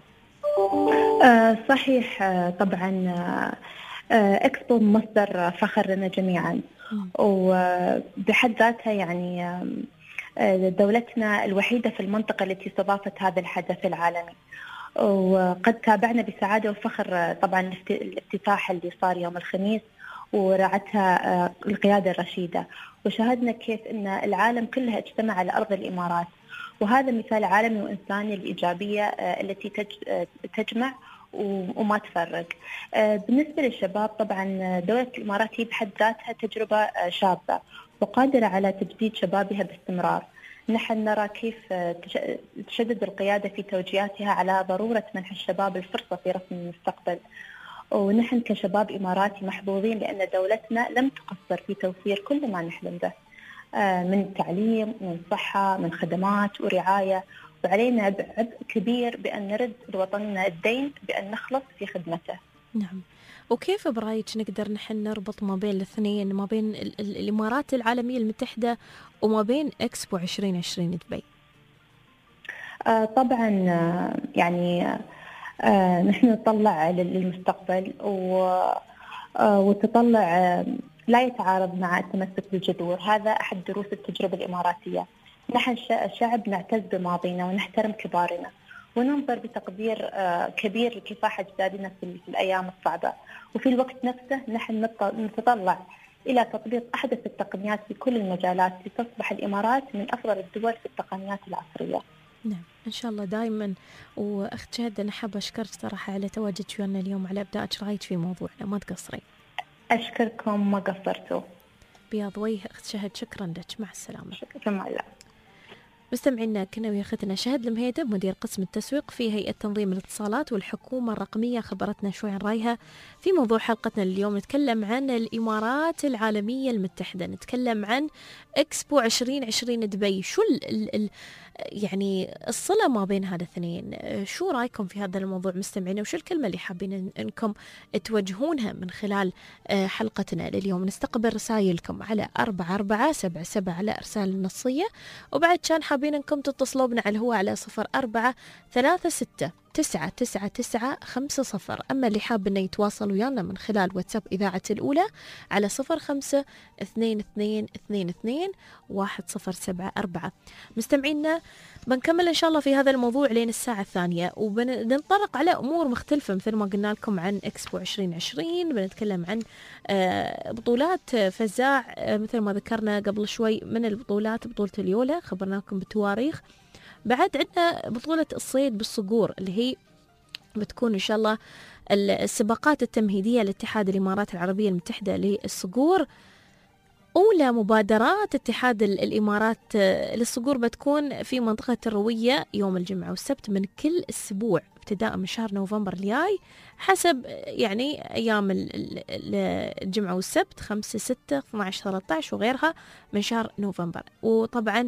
صحيح. طبعا إكسبو مصدر فخر لنا جميعا، وبحد ذاتها يعني دولتنا الوحيدة في المنطقة التي استضافت هذا الحدث العالمي، وقد تابعنا بسعادة وفخر طبعا الافتتاح اللي صار يوم الخميس ورعتها القيادة الرشيدة، وشاهدنا كيف أن العالم كلها اجتمع على أرض الإمارات، وهذا مثال عالمي وإنساني الإيجابية التي تجمع وما تفرق. بالنسبة للشباب، طبعا دولة الإمارات هي بحد ذاتها تجربة شابة وقادرة على تجديد شبابها باستمرار. نحن نرى كيف تشدد القيادة في توجيهاتها على ضرورة منح الشباب الفرصة في رسم المستقبل، ونحن كشباب إماراتي محظوظين لأن دولتنا لم تقصر في توفير كل ما نحلم به من تعليم، من صحة، من خدمات ورعاية، وعلينا عبء كبير بأن نرد لوطننا الدين بأن نخلص في خدمته. نعم. وكيف برأيك نقدر نحن نربط ما بين الاثنين، ما بين الإمارات العالمية المتحدة وما بين إكسبو 2020 دبي؟ طبعا يعني نحن نطلع للمستقبل وتطلع لا يتعارض مع التمسك بالجذور. هذا أحد دروس التجربة الإماراتية. نحن شعب نعتز بماضينا ونحترم كبارنا، وننظر بتقدير كبير لكفاح أجدادنا في الأيام الصعبة، وفي الوقت نفسه نحن نتطلع إلى تطبيق أحدث التقنيات في كل المجالات لتصبح الإمارات من أفضل الدول في التقنيات العصرية. نعم إن شاء الله دائما. وأخت شهد أنا حابة أشكرك صراحة على تواجدك ويانا اليوم، على إبداعك رايك في موضوعنا، ما تقصرين. أشكركم، ما قصرتوا. بياض وجه أخت شهد، شكرا لك، مع السلامة. شكرا. مع الله. مستمعينا كنا ويا أختنا شهد المهيدب مدير قسم التسويق في هيئة تنظيم الاتصالات والحكومة الرقمية، خبرتنا شوي عن رأيها في موضوع حلقتنا اليوم. نتكلم عن الإمارات العالمية المتحدة، نتكلم عن إكسبو 2020 دبي. شو يعني الصلة ما بين هذا الاثنين. شو رأيكم في هذا الموضوع مستمعينا؟ وشو الكلمة اللي حابين أنكم توجهونها من خلال حلقتنا لليوم؟ نستقبل رسائلكم على 4477 على إرسال النصية، وبعد كان حابين أنكم تتصلوا بنا على الهواء على 0436 أما اللي حاب أنه يتواصل ويانا من خلال واتساب إذاعة الأولى على 0522221074. مستمعينا بنكمل إن شاء الله في هذا الموضوع لين الساعة 2، وبنطرق على أمور مختلفة مثل ما قلنا لكم عن إكسبو 2020. بنتكلم عن بطولات فزاع مثل ما ذكرنا قبل شوي من البطولات، بطولة اليولا خبرناكم بالتواريخ. بعد عندنا بطولة الصيد بالصقور اللي هي بتكون إن شاء الله السباقات التمهيدية لاتحاد الإمارات العربية المتحدة للصقور. أولى مبادرات اتحاد الإمارات للصقور بتكون في منطقة الروية يوم الجمعة والسبت من كل أسبوع ابتداء من شهر نوفمبر الجاي حسب يعني أيام الجمعة والسبت 5 6 12 13 وغيرها من شهر نوفمبر. وطبعا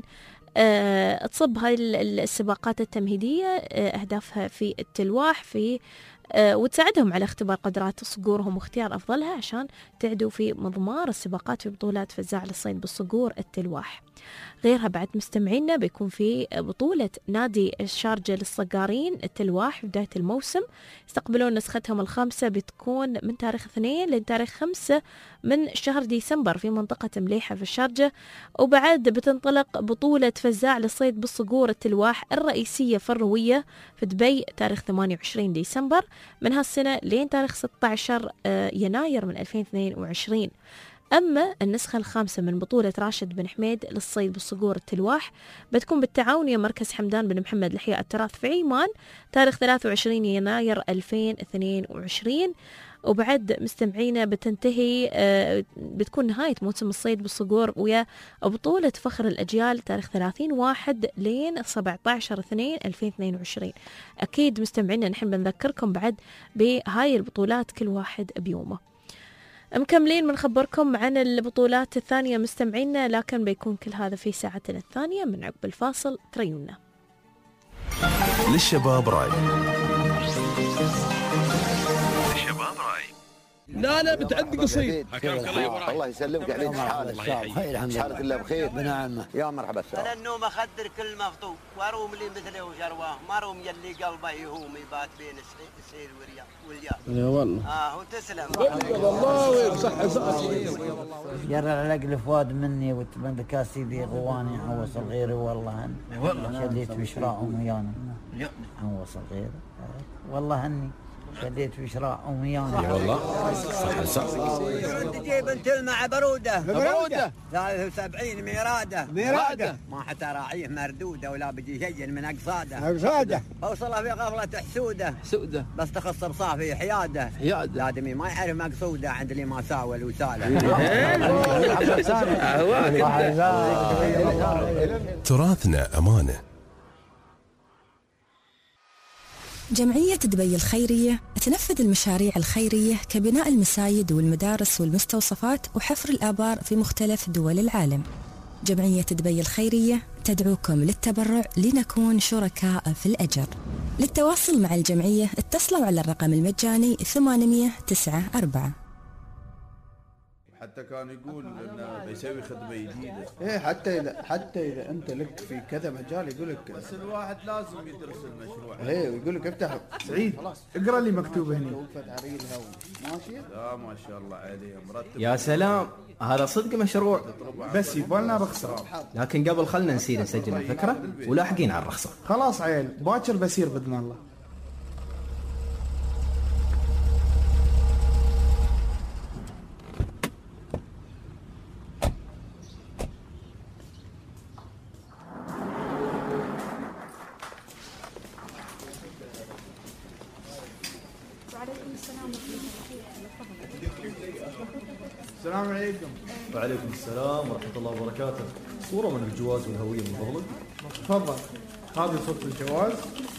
تصب هاي السباقات التمهيدية أهدافها في التلواح في وتساعدهم على اختبار قدرات صقورهم واختيار أفضلها عشان تعدوا في مضمار السباقات في بطولات فزاع للصيد بالصقور التلواح. غيرها بعد مستمعينا بيكون في بطولة نادي الشارجة للصقارين التلواح في بداية الموسم، يستقبلون نسختهم الخامسة بتكون من تاريخ 2 لتاريخ 5 من شهر ديسمبر في منطقة مليحة في الشارجة. وبعد بتنطلق بطولة فزاع للصيد بالصقور التلواح الرئيسية في الروية في دبي تاريخ 28 ديسمبر من هالسنة لين تاريخ 16 يناير من 2022. أما النسخة الخامسة من بطولة راشد بن حميد للصيد بالصقور التلواح بتكون بالتعاون يا مركز حمدان بن محمد لحياء التراث في عمان تاريخ 23 يناير 2022. وبعد مستمعينا بتنتهي بتكون نهاية موسم الصيد بالصقور ويا بطولة فخر الأجيال تاريخ 30/1 لين 17/2/2022. أكيد مستمعينا نحن بنذكركم بعد بهاي البطولات كل واحد بيومه. مكملين بنخبركم عن البطولات الثانية مستمعينا، لكن بيكون كل هذا في ساعتنا الثانية من عقب الفاصل. تريونا للشباب راي. لا بتعدي قصير. الله يسلمك عليك. حالك الله بخير. بنعمه يا مرحبا. انا النوم اخدر كل مفطوم واروم لي مثله وشرواه ما روم يلي قلبه يهوم يبات بين السيل والياء. يا والله وتسلم الله ويصح صحتي. جرى العقل فؤاد مني وتبند كاسيدي غواني عوص الغير والله شديت بشراءهم ويانا عوص الغير والله هني شديت بشراءهم ويانا. يا والله صح جيب انت مع بروده 73 ميراده ما حتى راعيه مردوده ولا بجي شيء من اقصاده اوصلها في غفله حسوده بس تخص بصافي حياده لادمي ما يعرف مقصوده عند اللي ما ساوى وساله. تراثنا أمانة. جمعية دبي الخيرية تنفذ المشاريع الخيرية كبناء المساجد والمدارس والمستوصفات وحفر الآبار في مختلف دول العالم. جمعية دبي الخيرية تدعوكم للتبرع لنكون شركاء في الأجر. للتواصل مع الجمعية اتصلوا على الرقم المجاني 894. حتى كان يقول انه بيسوي خدمه جديده. ايه حتى اذا انت لك في كذا مجال يقول لك بس الواحد لازم يدرس المشروع. ايه ويقول لك افتح سعيد اقرا اللي مكتوب هنا. ماشي؟ لا ما شاء الله عليه مرتب. يا سلام هذا صدق مشروع بس يبالنا رخصه. لكن قبل خلنا نسير نسجل الفكره ولاحقين على الرخصه. خلاص عيل باكر بسير باذن الله. السلام عليكم. وعليكم السلام ورحمة الله وبركاته. صورة من الجواز والهوية من فضلك. تفضل. هذه صورة الجواز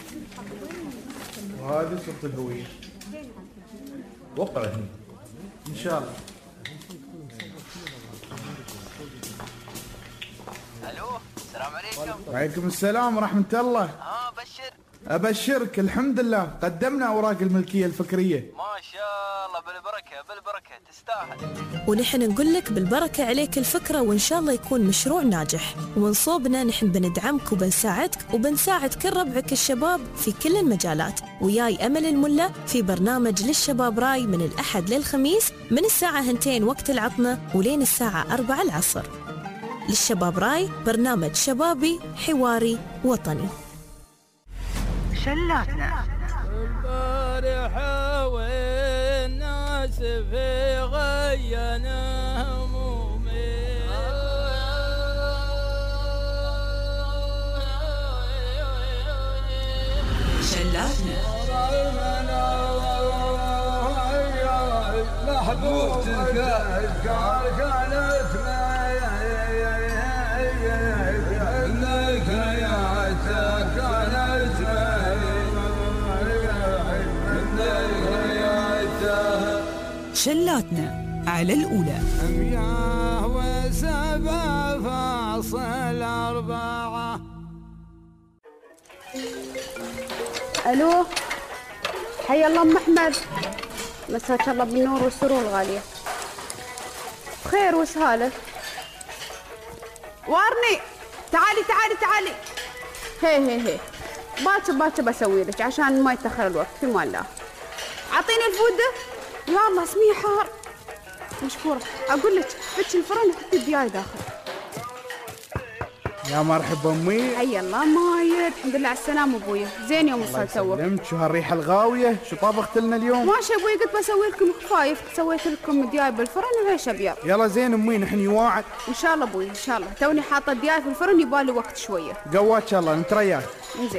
وهذه صورة الهوية. وقع هنا. إن شاء الله. الو السلام عليكم. وعليكم السلام ورحمة الله. بشر. أبشرك الحمد لله قدمنا أوراق الملكية الفكرية. ما شاء الله بالبركة تستاهل. ونحن نقول لك بالبركة عليك الفكرة، وإن شاء الله يكون مشروع ناجح. ومن صوبنا نحن بندعمك وبنساعدك وبنساعد كل ربعك الشباب في كل المجالات. وياي أمل الملا في برنامج للشباب راي من الأحد للخميس من الساعة 2 وقت العطنة ولين الساعة 4 العصر. للشباب راي برنامج شبابي حواري وطني. شلاتنا البارحة والناس في غينا همومي شلاتنا محبوبتك كانت شلاتنا على الأولى. 107.4. الو، حيا الله ام احمد، مساك الله بالنور والسرور الغاليه. بخير وسهاله. وارني تعالي. هي باكر بسوي لك عشان ما يتاخر الوقت في مال الله. اعطيني الفوده. يا الله اسمي حار. مشكوره. اقول لك فتش الفرن وحطي الدياي داخل. يا مرحبا امي. حيا الله مايد، الحمد لله على السلامه ابويا. زين يوم وصلت توك. سلمت. شو هالريحه الغاويه؟ شو طبخت لنا اليوم؟ ماشي ابوي، قلت بسوي لكم خفايف، سويت لكم دياي بالفرن وعيش ابيض. يلا زين امي، نحن يواعد ان شاء الله ابوي ان شاء الله. توني حاطه الدياي في الفرن يبالي وقت شويه. قواك الله نترياك. زين.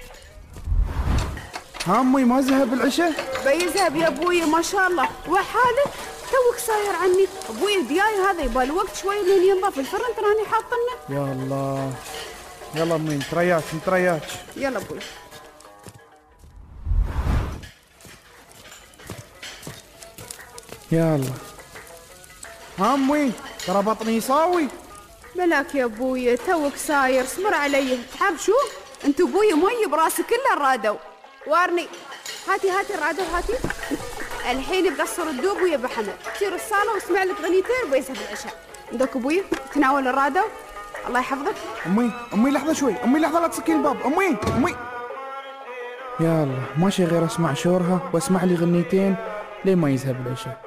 ها امي ما ذهب العشاء؟ بيذهب يا ابوي ما شاء الله. وحالك توك ساير عني ابوي. الدياي هذا يبالي وقت شويه لين ينضاف الفرن، تراني حاطنه. يا الله. يلا امي نترياك. يلا ابوي. يا الله. ها امي ترى بطني يصاوي. بلاك يا ابوي توك ساير، صبر علي. تعرف شو انت ابوي مي براسي كله الرادو. وارني هاتي الرادو هاتي. الحين بقصر الدوب ويا ابو حمد. تصير الصاله واسمع لك غنيتين وبيذهب العشاء. عندك ابوي تناول الرادو الله يحفظك. امي لحظه شوي. امي لحظه لا تسكين الباب. امي يا الله ماشي غير اسمع شورها واسمع لي غنيتين ليه ما يذهب العشاء.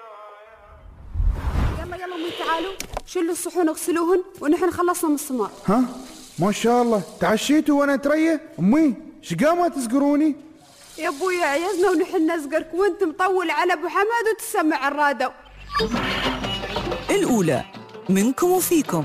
يلا امي تعالوا شلوا الصحون اغسلوهن ونحن خلصنا من السمار. ها ما شاء الله تعشيتوا وانا تريه. امي شقا ما تسقروني؟ يا ابوي عيزنا ونحن نسقرك وانت مطول على ابو حمد وتسمع الرادو. الأولى منكم وفيكم.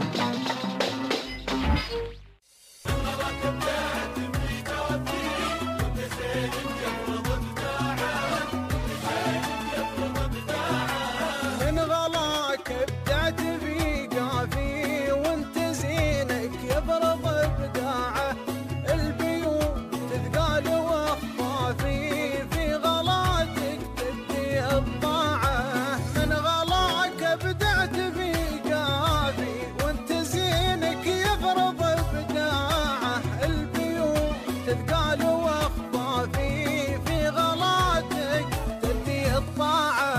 من غلاك ابدعت في قافي وانت زينك يضرب ابداعه. البيوت تثقال واخفافي في غلاتك تدي الطاعه. من غلاك ابدعت في قافي وانت زينك يضرب ابداعه. البيوت تثقال واخفافي في غلاتك تدي الطاعه.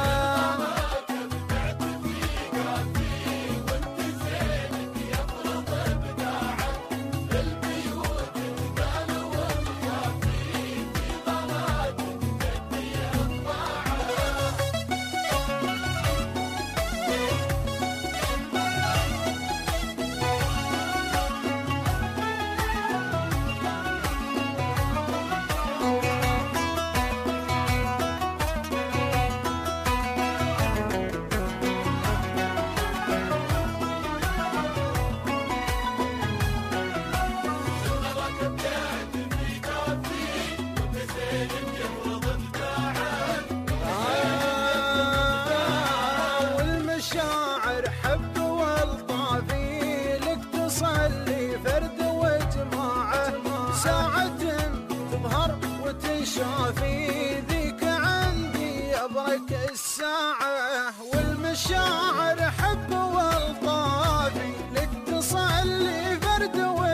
والمشاعر حب والطافي لك تصلي فرد وجماعة. ساعة تظهر وتشافي ذيك عندي أبرك الساعة. والمشاعر حب والطافي لك تصلي فرد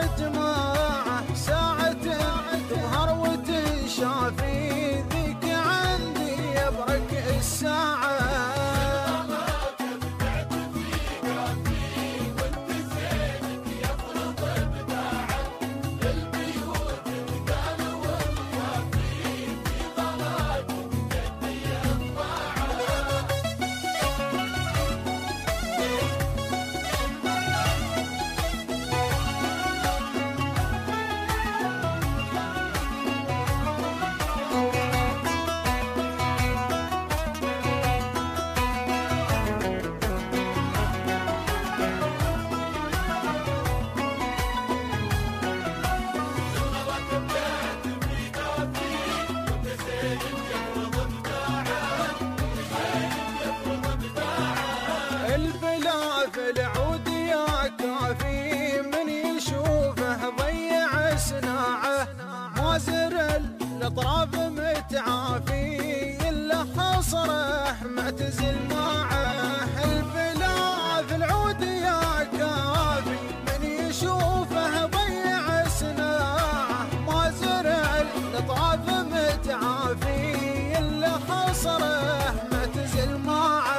الاطراف متعافي الا حصره معتزل معه البلا في العود يا كافي من يشوفه ضيع سناعه ما زرع الاطراف متعافي الا حصره معتزل معه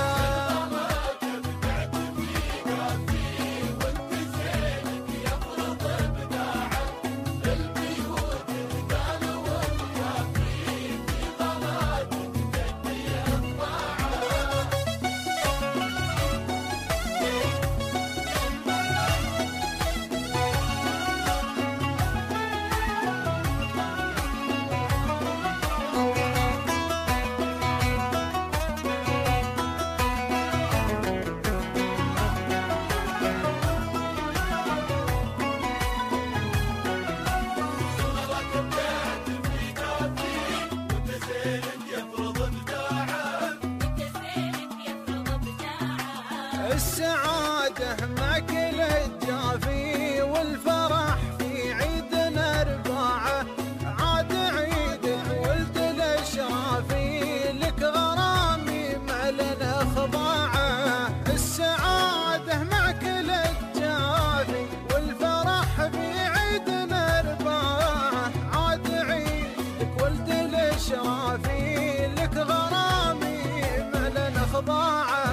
السعادة مع كل الجافي والفرح في عيدنا رباعه عاد عيدك ولد الاشرافي لك غرامي ما لنا خضاعه السعادة مع كل الجافي والفرح في عيدنا رباعه عاد عيدك ولد الاشرافي لك غرامي ما لنا خضاعه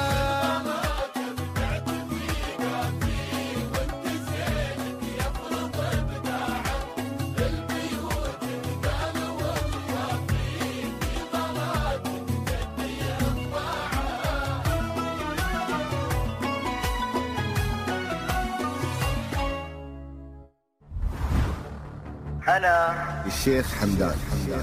أنا الشيخ حمدان.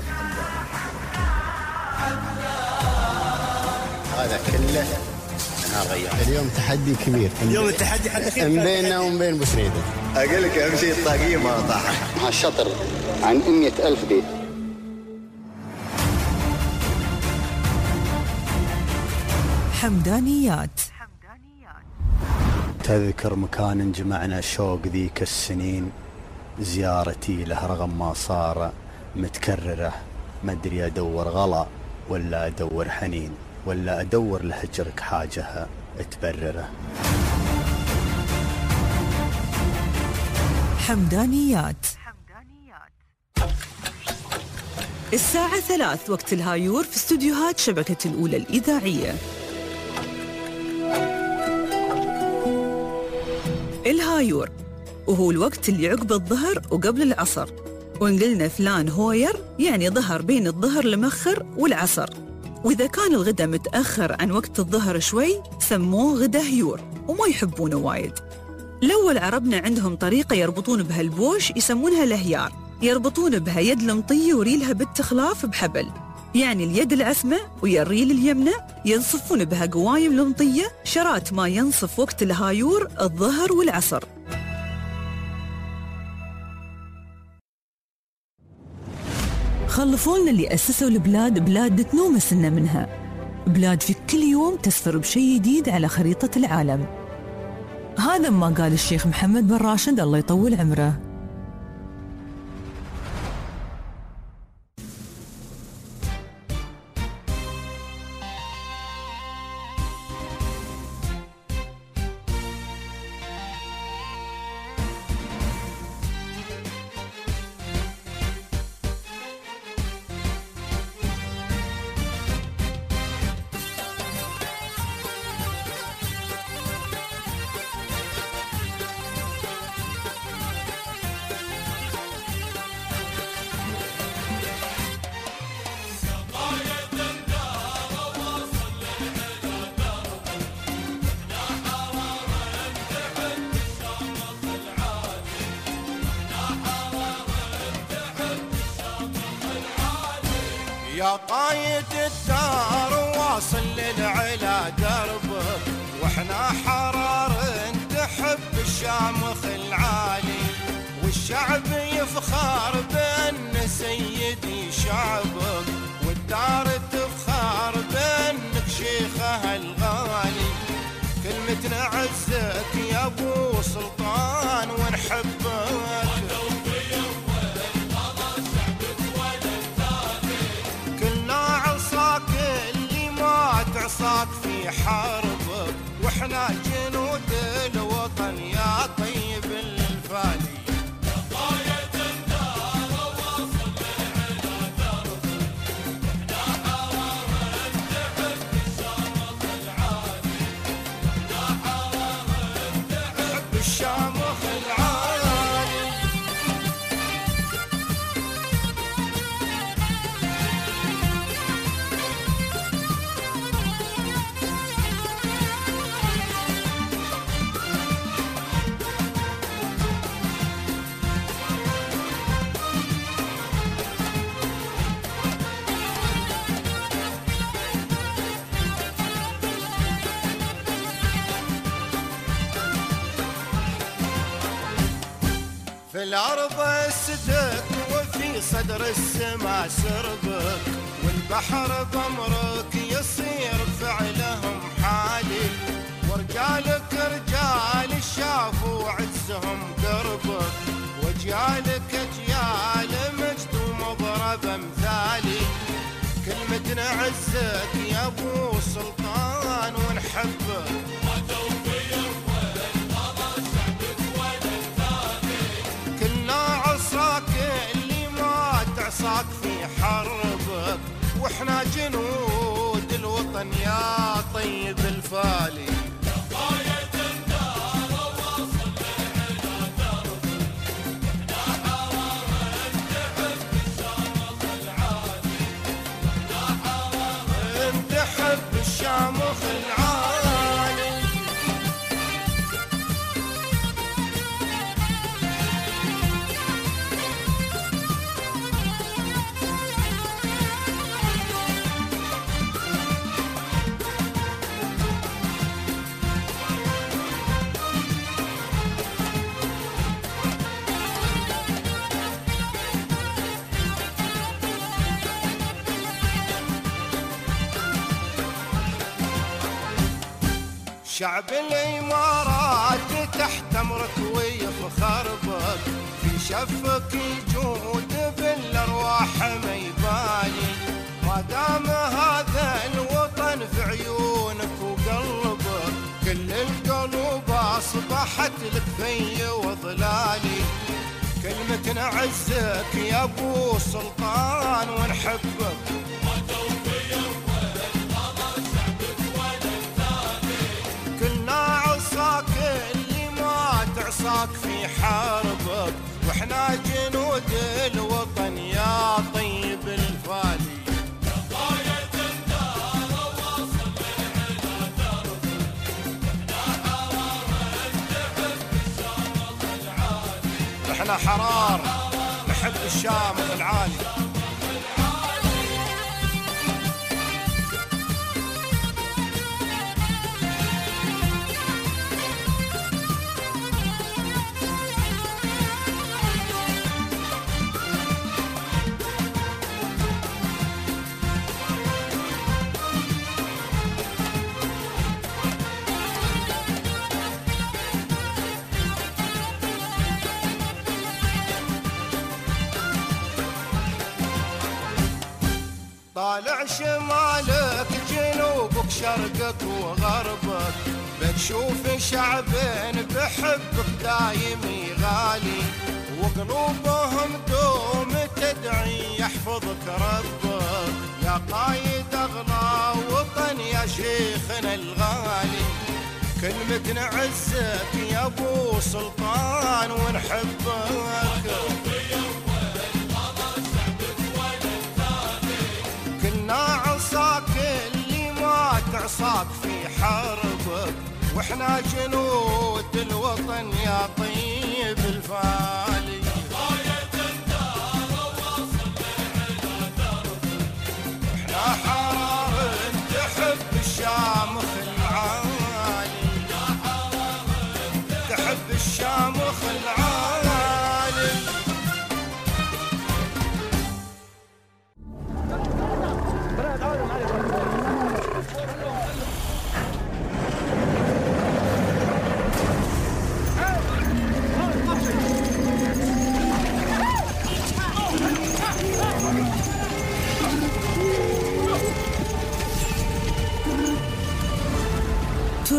هذا كله أنا غير. اليوم تحدي كبير. اليوم التحدي حدك بيننا وبين بوسريدة. أقول لك أهم شيء الطاقية ما طاحت. مع الشطر عن 100,000 بيت. حمدانيات. تذكر مكان جمعنا شوق ذيك السنين زيارتي له رغم ما صار متكررة ما أدري أدور غلا ولا أدور حنين ولا أدور لهجرك حاجة تبرره. حمدانيات. الساعة 3 وقت الهايور في استوديوهات شبكة الأولى الإذاعية. الهايور وهو الوقت اللي عقب الظهر وقبل العصر، وإن قلنا فلان هوير يعني ظهر بين الظهر لمخر والعصر، وإذا كان الغدا متأخر عن وقت الظهر شوي سموه غدا هيور وما يحبونه وايد. الأول عربنا عندهم طريقة يربطون بها البوش يسمونها الهيار، يربطون بها يد المطية وريلها بالتخلاف بحبل، يعني اليد العسمة ويا الريل اليمنى ينصفون بها قوايم المطية شرات ما ينصف وقت الهايور الظهر والعصر. خلفوا لنا اللي أسسوا البلاد بلاد تنومسنا منها، بلاد في كل يوم تسفر بشيء جديد على خريطة العالم. هذا ما قال الشيخ محمد بن راشد الله يطول عمره. يا قايد الدار واصل للعلا دربك، واحنا حرار تحب الشامخ العالي، والشعب يفخر بان سيدي شعبك، والدار تفخر بانك شيخها الغالي. كلمتنا عزك يا ابو سلطان ونحبك، في حربك واحنا جنود الوطن يا طيب الفالي. في الأرض السدك وفي صدر السما سربك والبحر بأمرك يصير فعلهم حالي ورجالك رجال شافوا عزهم قربك وجيالك أجيال مجد ومضرب أمثالي كلمة نعزك يا أبو سلطان ونحبك عصاك في حربك واحنا جنود الوطن يا طيب الفالي. لقاية الدار وصل إلى دربك احنا حرارة تحب الشامخ العالي احنا حرارة تحب الشامخ العالي. شعب الإمارات تحت أمرك ويفخر بك في شفك يجود بالأرواح ما يبالي ما دام هذا الوطن في عيونك وقلبك كل القلوب أصبحت لك في وظلالي كلمة نعزك يا أبو سلطان ونحبك عصاك في حربك واحنا جنود الوطن يا طيب الفالي. لقاية الدار وصل إلى دربك احنا حرارة تحب الشامخ العالي احنا حرارة نحب الشامخ العالي. طالع شمالك جنوبك شرقك وغربك بتشوف شعبين بحبك دايم يغالي وقلوبهم دوم تدعي يحفظك ربك يا قايد أغلى وطن يا شيخنا الغالي كلمة نعزك يا أبو سلطان ونحبك عصاك اللي ما تعصاك في حربك واحنا جنود الوطن يا طيب الفالي. لقاية الدار وصل إلى دربك احنا حرارة تحب الشامخ العالي يا حرارة تحب الشامخ العالي.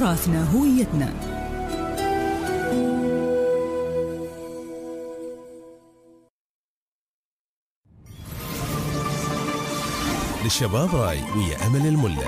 تراثنا هويتنا. للشباب راي ويا أمل الملا.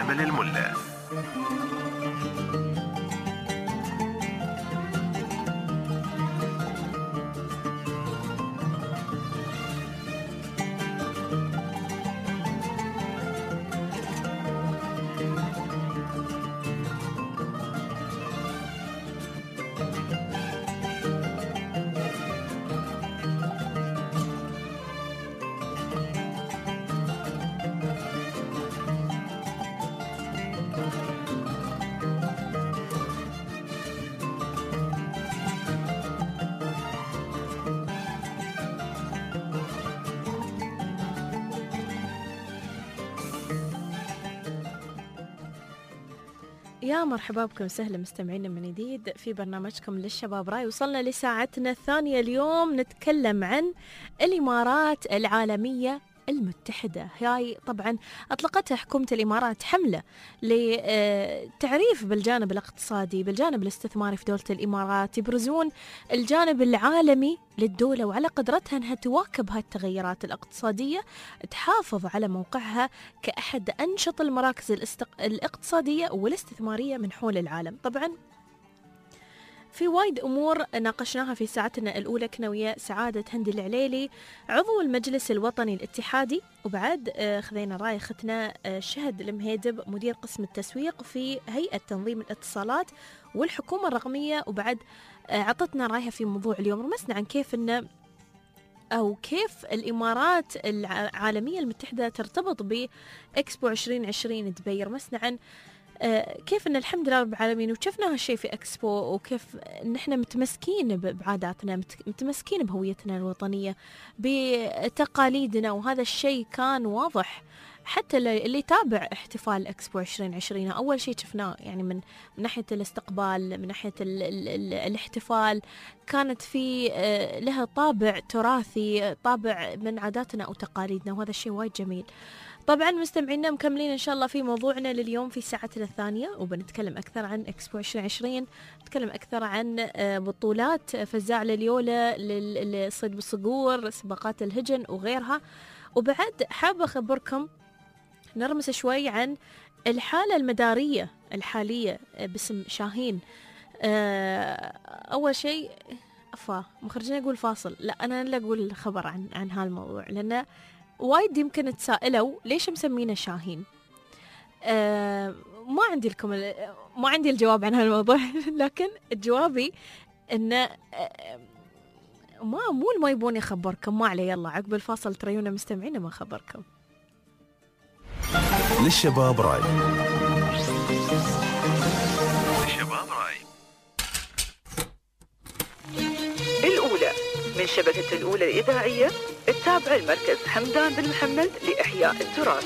يا مرحبا بكم، سهلا مستمعينا من جديد في برنامجكم للشباب راي. وصلنا لساعتنا الثانية اليوم نتكلم عن الإمارات العالمية المتحدة. هاي طبعا أطلقتها حكومة الإمارات حملة لتعريف بالجانب الاقتصادي بالجانب الاستثماري في دولة الإمارات، يبرزون الجانب العالمي للدولة وعلى قدرتها أنها تواكب هاي التغيرات الاقتصادية، تحافظ على موقعها كأحد أنشط المراكز الاقتصادية والاستثمارية من حول العالم. طبعا في وايد أمور ناقشناها في ساعتنا الأولى، كنا ويا سعادة هندي العليلي عضو المجلس الوطني الاتحادي، وبعد خذينا راي ختنا شهد المهيدب مدير قسم التسويق في هيئة تنظيم الاتصالات والحكومة الرقمية، وبعد عطتنا رايها في موضوع اليوم. رمسنا عن كيف كيف الإمارات العالمية المتحدة ترتبط بإكسبو 2020 دبي. رمسنا عن كيف ان الحمد لله رب العالمين وشفنا هالشيء في اكسبو، وكيف ان احنا متمسكين بعاداتنا، متمسكين بهويتنا الوطنية، بتقاليدنا، وهذا الشيء كان واضح حتى اللي يتابع احتفال اكسبو 2020. اول شيء شفناه يعني من ناحية الاستقبال، من ناحية الاحتفال، كانت في لها طابع تراثي، طابع من عاداتنا وتقاليدنا، وهذا الشيء وايد جميل. طبعا مستمعينا مكملين إن شاء الله في موضوعنا لليوم في ساعتنا الثانية، وبنتكلم أكثر عن إكسبو 2020، نتكلم أكثر عن بطولات فزاع لليولا للصيد بالصقور، سباقات الهجن وغيرها. وبعد حابة أخبركم نرمس شوي عن الحالة المدارية الحالية باسم شاهين. أول شيء مخرجين أقول فاصل، لا أنا لا أقول خبر عن هالموضوع، لأنه وايد يمكن تسائلوا ليش مسمينه شاهين. ما عندي الجواب عن هالموضوع لكن جوابي انه ما يبوني اخبركم، ما علي، يلا عقب الفاصل تريونا مستمعين ما اخبركم. للشباب راي. الأولى من شبكة الأولى الإذاعية، التابع المركز حمدان بن محمد لإحياء التراث.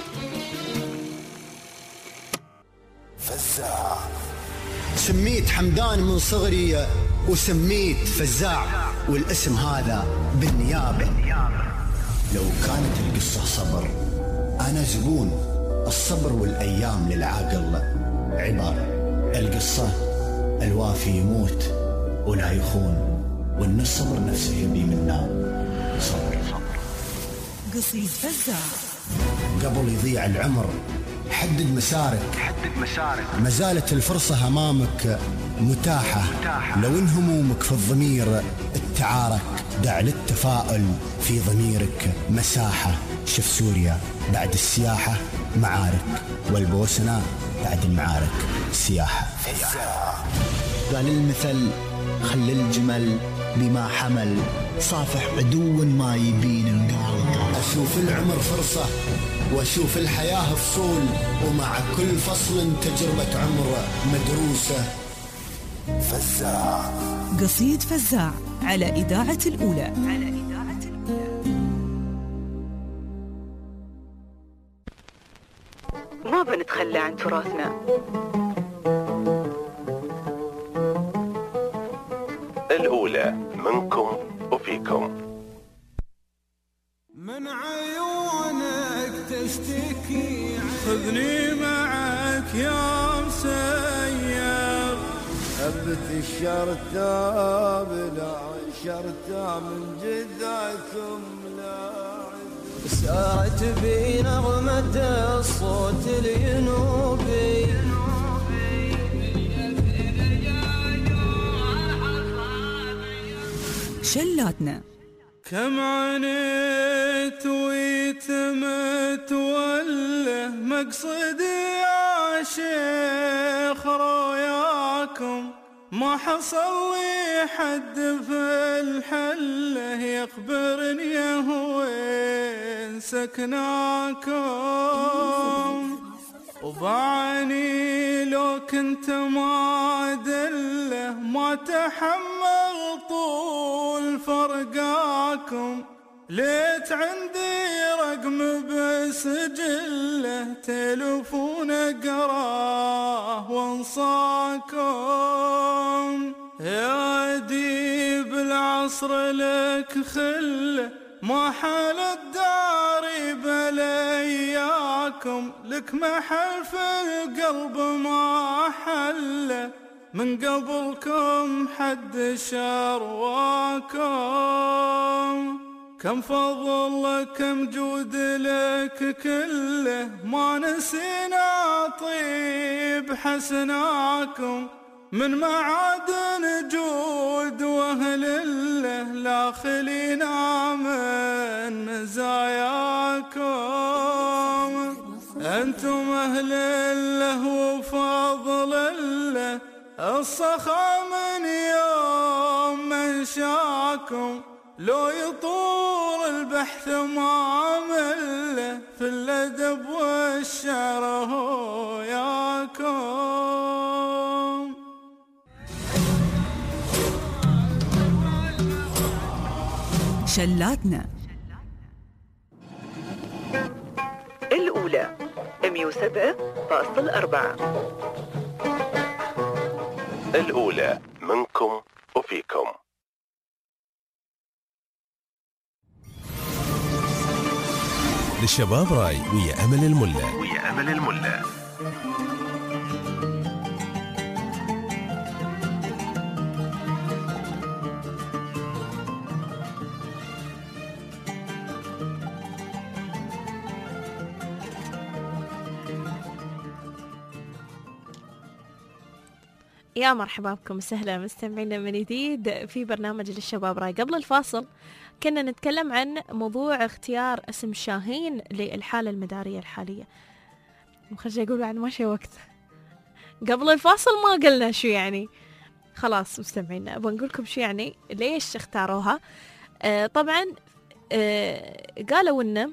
فزاع سميت حمدان من صغري وسميت فزاع، والاسم هذا بالنيابة. لو كانت القصة صبر أنا زبون الصبر، والأيام للعاقل عبارة. القصة الوافي يموت ولا يخون، وإن الصبر نفسه يبي منا صبر. قصيد فزاع. قبل يضيع العمر حدد مسارك، ما زالت الفرصة أمامك متاحة. لو إن همومك في الضمير التعارك، دع للتفاؤل في ضميرك مساحة. شوف سوريا بعد السياحة معارك، والبوسنة بعد المعارك سياحة. قال المثل خلي الجمل بما حمل، صافح عدو ما يبين القال. أشوف العمر فرصة وأشوف الحياة فصول، ومع كل فصل تجربة عمر مدروسة. فزاع. قصيد فزاع على إذاعة الأولى. ما بنتخلى عن تراثنا. الأولى منكم وفيكم. من عيونك تشتكي، خذني معك يا مسير ثبت الشرطة بلا شرطة من جذعكم لاعب. سارت بي نغمة الصوت الينوبي شلاتنا. كم عانيت ويتمت وله مقصدي يا شيخ رؤياكم، ما حصل لي حد في الحله يخبرني وين سكناكم، وبعني لو كنت ما دله ما تحمل طول فرقاكم، ليت عندي رقم بسجله تلفون اقراه وانصاكم، يا ديب العصر لك خله ما حال الدار بلياكم، لك محل في القلب ما حله من قبلكم حد شرواكم، كم فضل كم جود لك كله ما نسينا طيب حسناكم، من معادن جود واهل الله لا خلينا من مزاياكم، انتم اهل الله وفضل الله الصخا من يوم منشاكم، لو يطول البحث ما مله في الادب والشعر هو ياكم. شلاتنا. الأولى 107.4. الأولى منكم وفيكم. للشباب راي ويا أمل الملة. ويا أمل الملة. يا مرحبا بكم سهلا مستمعينا من جديد في برنامج للشباب راي. قبل الفاصل كنا نتكلم عن موضوع اختيار اسم شاهين للحالة المدارية الحالية. مخرج يقول بعد ما شي وقت، قبل الفاصل ما قلنا شو يعني. خلاص مستمعينا بنقولكم شو يعني ليش اختاروها. طبعا قالوا انه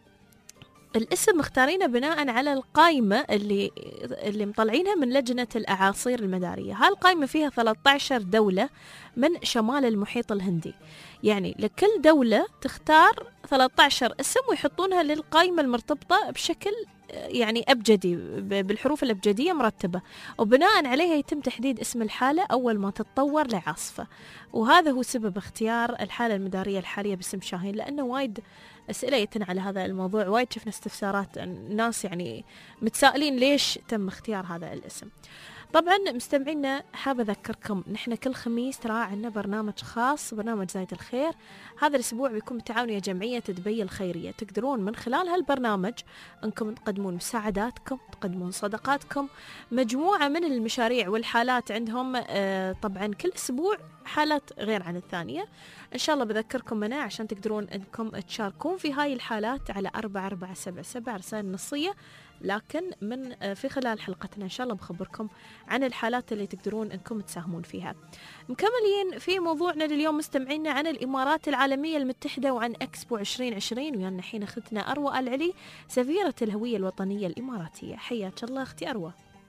الاسم مختارينه بناء على القائمة اللي مطلعينها من لجنة الأعاصير المدارية. هالقائمة فيها 13 دولة من شمال المحيط الهندي، يعني لكل دولة تختار 13 اسم ويحطونها للقائمة المرتبطة بشكل يعني أبجدي بالحروف الأبجدية مرتبة، وبناء عليها يتم تحديد اسم الحالة أول ما تتطور لعاصفة. وهذا هو سبب اختيار الحالة المدارية الحالية باسم شاهين، لأنه وايد أسئلة يتن على هذا الموضوع، وايد شفنا استفسارات الناس يعني متسائلين ليش تم اختيار هذا الاسم. طبعا مستمعينا حابة أذكركم نحن كل خميس ترى عندنا برنامج خاص، برنامج زايد الخير. هذا الأسبوع بيكون بتعاون يا جمعية دبي الخيرية، تقدرون من خلال هالبرنامج أنكم تقدمون مساعداتكم، تقدمون صدقاتكم، مجموعة من المشاريع والحالات عندهم طبعا كل أسبوع حالات غير عن الثانية. إن شاء الله بذكركم منها عشان تقدرون أنكم تشاركون في هاي الحالات على 4477 رسائل نصية، لكن من في خلال حلقتنا إن شاء الله بخبركم عن الحالات اللي تقدرون أنكم تساهمون فيها. مكملين في موضوعنا لليوم مستمعينا عن الإمارات العالمية المتحدة وعن إكسبو 2020، ويانا حين أختنا أروى العلي سفيرة الهوية الوطنية الإماراتية. حياك الله أختي أروى.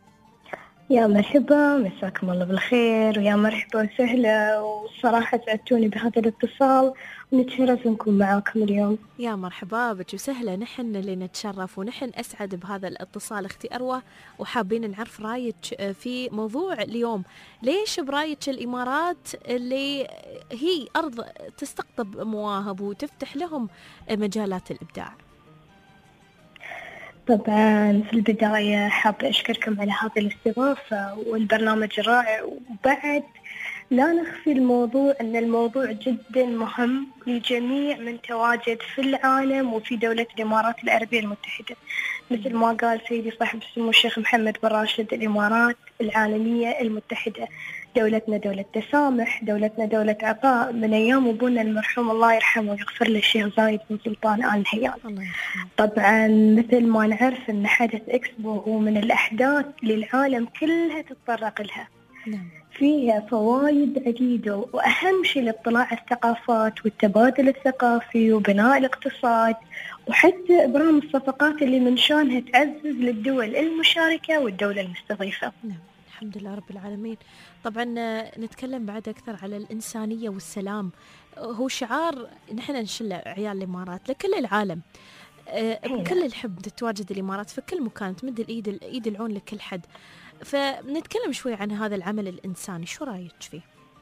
يا مرحبا، مساكم الله بالخير ويا مرحبا وسهلا، والصراحة سعدتوني بهذا الاتصال ونتشرف نكون معاكم اليوم. يا مرحبا بك وسهلا، نحن اللي نتشرف ونحن أسعد بهذا الاتصال أختي أروى، وحابين نعرف رايك في موضوع اليوم. ليش برايك الإمارات اللي هي أرض تستقطب مواهب وتفتح لهم مجالات الإبداع؟ طبعا في البداية حابة أشكركم على هذه الاستضافة والبرنامج الرائع، وبعد لا نخفي الموضوع أن الموضوع جدا مهم لجميع من تواجد في العالم وفي دولة الإمارات العربية المتحدة. مثل ما قال سيدي صاحب السمو الشيخ محمد بن راشد، الإمارات العالمية المتحدة، دولتنا دولة تسامح، دولتنا دولة عطاء من أيام أبونا المرحوم الله يرحمه ويغفر له الشيخ زايد بن سلطان آل نهيان. طبعا مثل ما نعرف أن حدث إكسبو هو من الأحداث للعالم كلها تتطرق لها. فيها فوائد عديدة، وأهم شيء الاطلاع على الثقافات والتبادل الثقافي وبناء الاقتصاد، وحتى إبرام الصفقات اللي من شانها تعزز للدول المشاركة والدولة المستضيفة. نعم الحمد لله رب العالمين. طبعا نتكلم بعد أكثر على الإنسانية والسلام، هو شعار نحن نشل عيال الإمارات لكل العالم. بكل الحب تتواجد الإمارات في كل مكان، تمد الإيد العون لكل حد. فنتكلم شوي عن هذا العمل الإنساني، شو رأيك فيه؟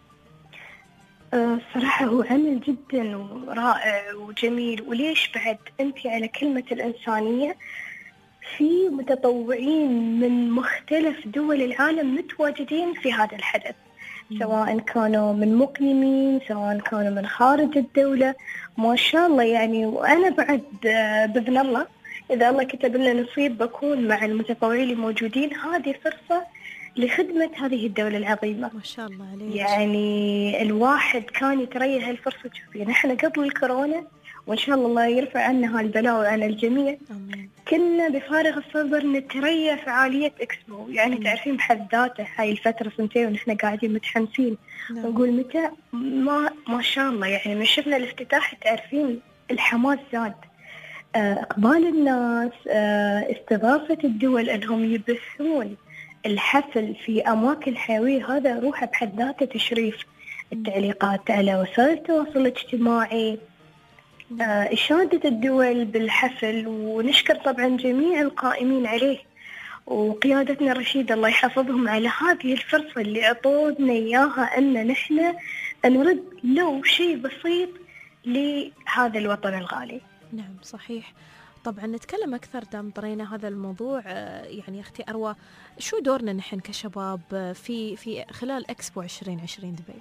صراحة هو عمل جدا رائع وجميل. وليش بعد أنت على كلمة الإنسانية؟ في متطوعين من مختلف دول العالم متواجدين في هذا الحدث، سواء كانوا من مقيمين سواء كانوا من خارج الدولة، ما شاء الله يعني. وأنا بعد بإذن الله إذا الله كتب لنا نصيب بكون مع المتطوعين الموجودين. هذه فرصة لخدمة هذه الدولة العظيمة، ما شاء الله عليك. يعني الواحد كان يتريا هالفرصة. شوفي نحن قبل الكورونا، وإن شاء الله يرفع عنا هالبلاء وعن الجميع، كنا بفارغ الصبر نتريا فعالية إكسبو. يعني تعرفين بحد ذاته هاي الفترة سنتين ونحن قاعدين متحمسين ونقول متى. ما شاء الله يعني من شفنا الافتتاح تعرفين الحماس زاد، إقبال الناس، استضافة الدول أنهم يبثون الحفل في أماكن حيوية، هذا روحه بحد ذاته تشريف. التعليقات على وسائل التواصل الاجتماعي، إشادة الدول بالحفل، ونشكر طبعا جميع القائمين عليه وقيادتنا الرشيدة الله يحفظهم على هذه الفرصة اللي أعطونا إياها أن نحن نرد لو شيء بسيط لهذا الوطن الغالي. نعم صحيح. طبعا نتكلم أكثر دام طرينا هذا الموضوع، يعني أختي أروى، شو دورنا نحن كشباب في خلال إكسبو 2020 دبي؟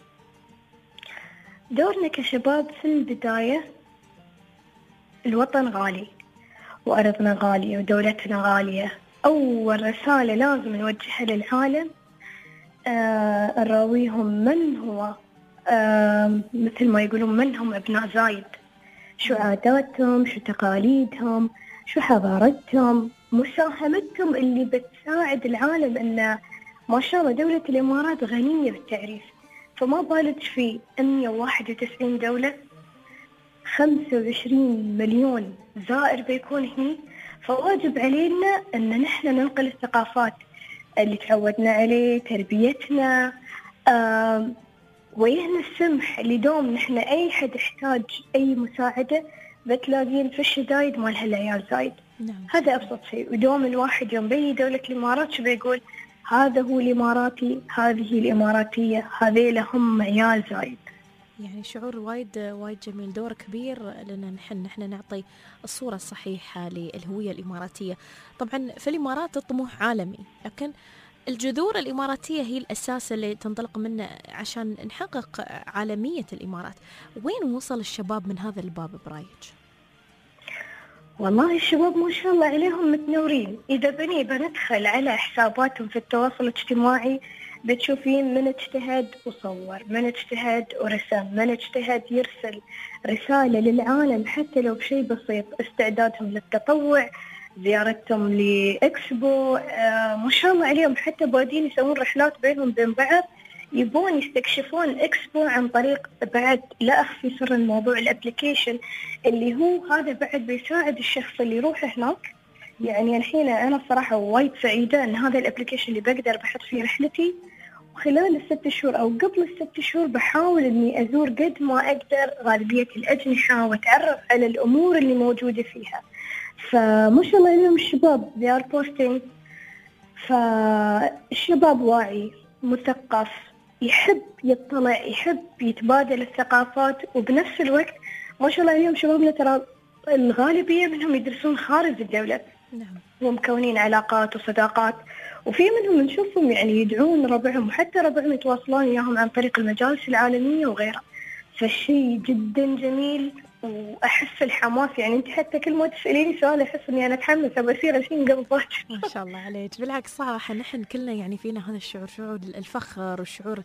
دورنا كشباب في البداية، الوطن غالي وأرضنا غالية ودولتنا غالية. أول رسالة لازم نوجهها للعالم، نراويهم من هو، مثل ما يقولون من هم أبناء زايد، شو عاداتهم، شو تقاليدهم، شو حضارتهم، مساهمتهم اللي بتساعد العالم. أن ما شاء الله دولة الإمارات غنية بالتعريف، فما بالك في 191 دولة، 25 مليون زائر بيكون هني. فواجب علينا أن نحن ننقل الثقافات اللي تعودنا عليه، تربيتنا، ويهنا السمح اللي دوم نحن أي حد يحتاج أي مساعدة بتلاقين في الشدايد مال هالعيال زايد. هذا أبسط شيء. ودوم الواحد يوم بي دولة الإمارات شو بيقول؟ هذا هو الإماراتي، هذه الإماراتية، هذيل هم عيال زايد. يعني شعور وايد جميل، دور كبير لنا نحن نعطي الصورة الصحيحة للهوية الإماراتية. طبعا في الإمارات الطموح عالمي، لكن الجذور الإماراتية هي الأساس اللي تنطلق منه عشان نحقق عالمية الإمارات. وين وصل الشباب من هذا الباب برايك؟ والله الشباب ما شاء الله عليهم متنورين. إذا بندخل على حساباتهم في التواصل الاجتماعي بتشوفين من اجتهد وصور، من اجتهد ورسم، من اجتهد يرسل رسالة للعالم حتى لو بشيء بسيط. استعدادهم للتطوع، زيارتهم لإكسبو، ما شاء الله عليهم. حتى بادين يسوون رحلات بينهم بين بعض، يبون يستكشفون إكسبو عن طريق بعد لا أخفي سر الموضوع الابليكيشن اللي هو هذا بعد بيساعد الشخص اللي يروح هناك. يعني الحين أنا صراحة وايد سعيدة أن هذا الابليكيشن اللي بقدر بحط فيه رحلتي، وخلال ال6 شهور أو قبل ال6 شهور بحاول أني أزور قد ما أقدر غالبية الأجنحة وأتعرف على الأمور اللي موجودة فيها. فما شاء الله اليوم الشباب they are posting. فالشباب واعي مثقف، يحب يطلع، يحب يتبادل الثقافات، وبنفس الوقت ما شاء الله اليوم شبابنا ترى الغالبية منهم يدرسون خارج الدولة. نعم. ومكونين علاقات وصداقات، وفي منهم نشوفهم يعني يدعون ربعهم، وحتى ربعهم يتواصلون وياهم عن طريق المجالس العالمية وغيرها. فالشيء جدا جميل وأحس الحماس، يعني أنت حتى كل ما تسأليني سؤال أحس إني أنا أتحمس أبصير أشين قبل باكر. ما شاء الله عليك، بالعكس صراحة نحن كلنا يعني فينا هذا الشعور، شعور الفخر والشعور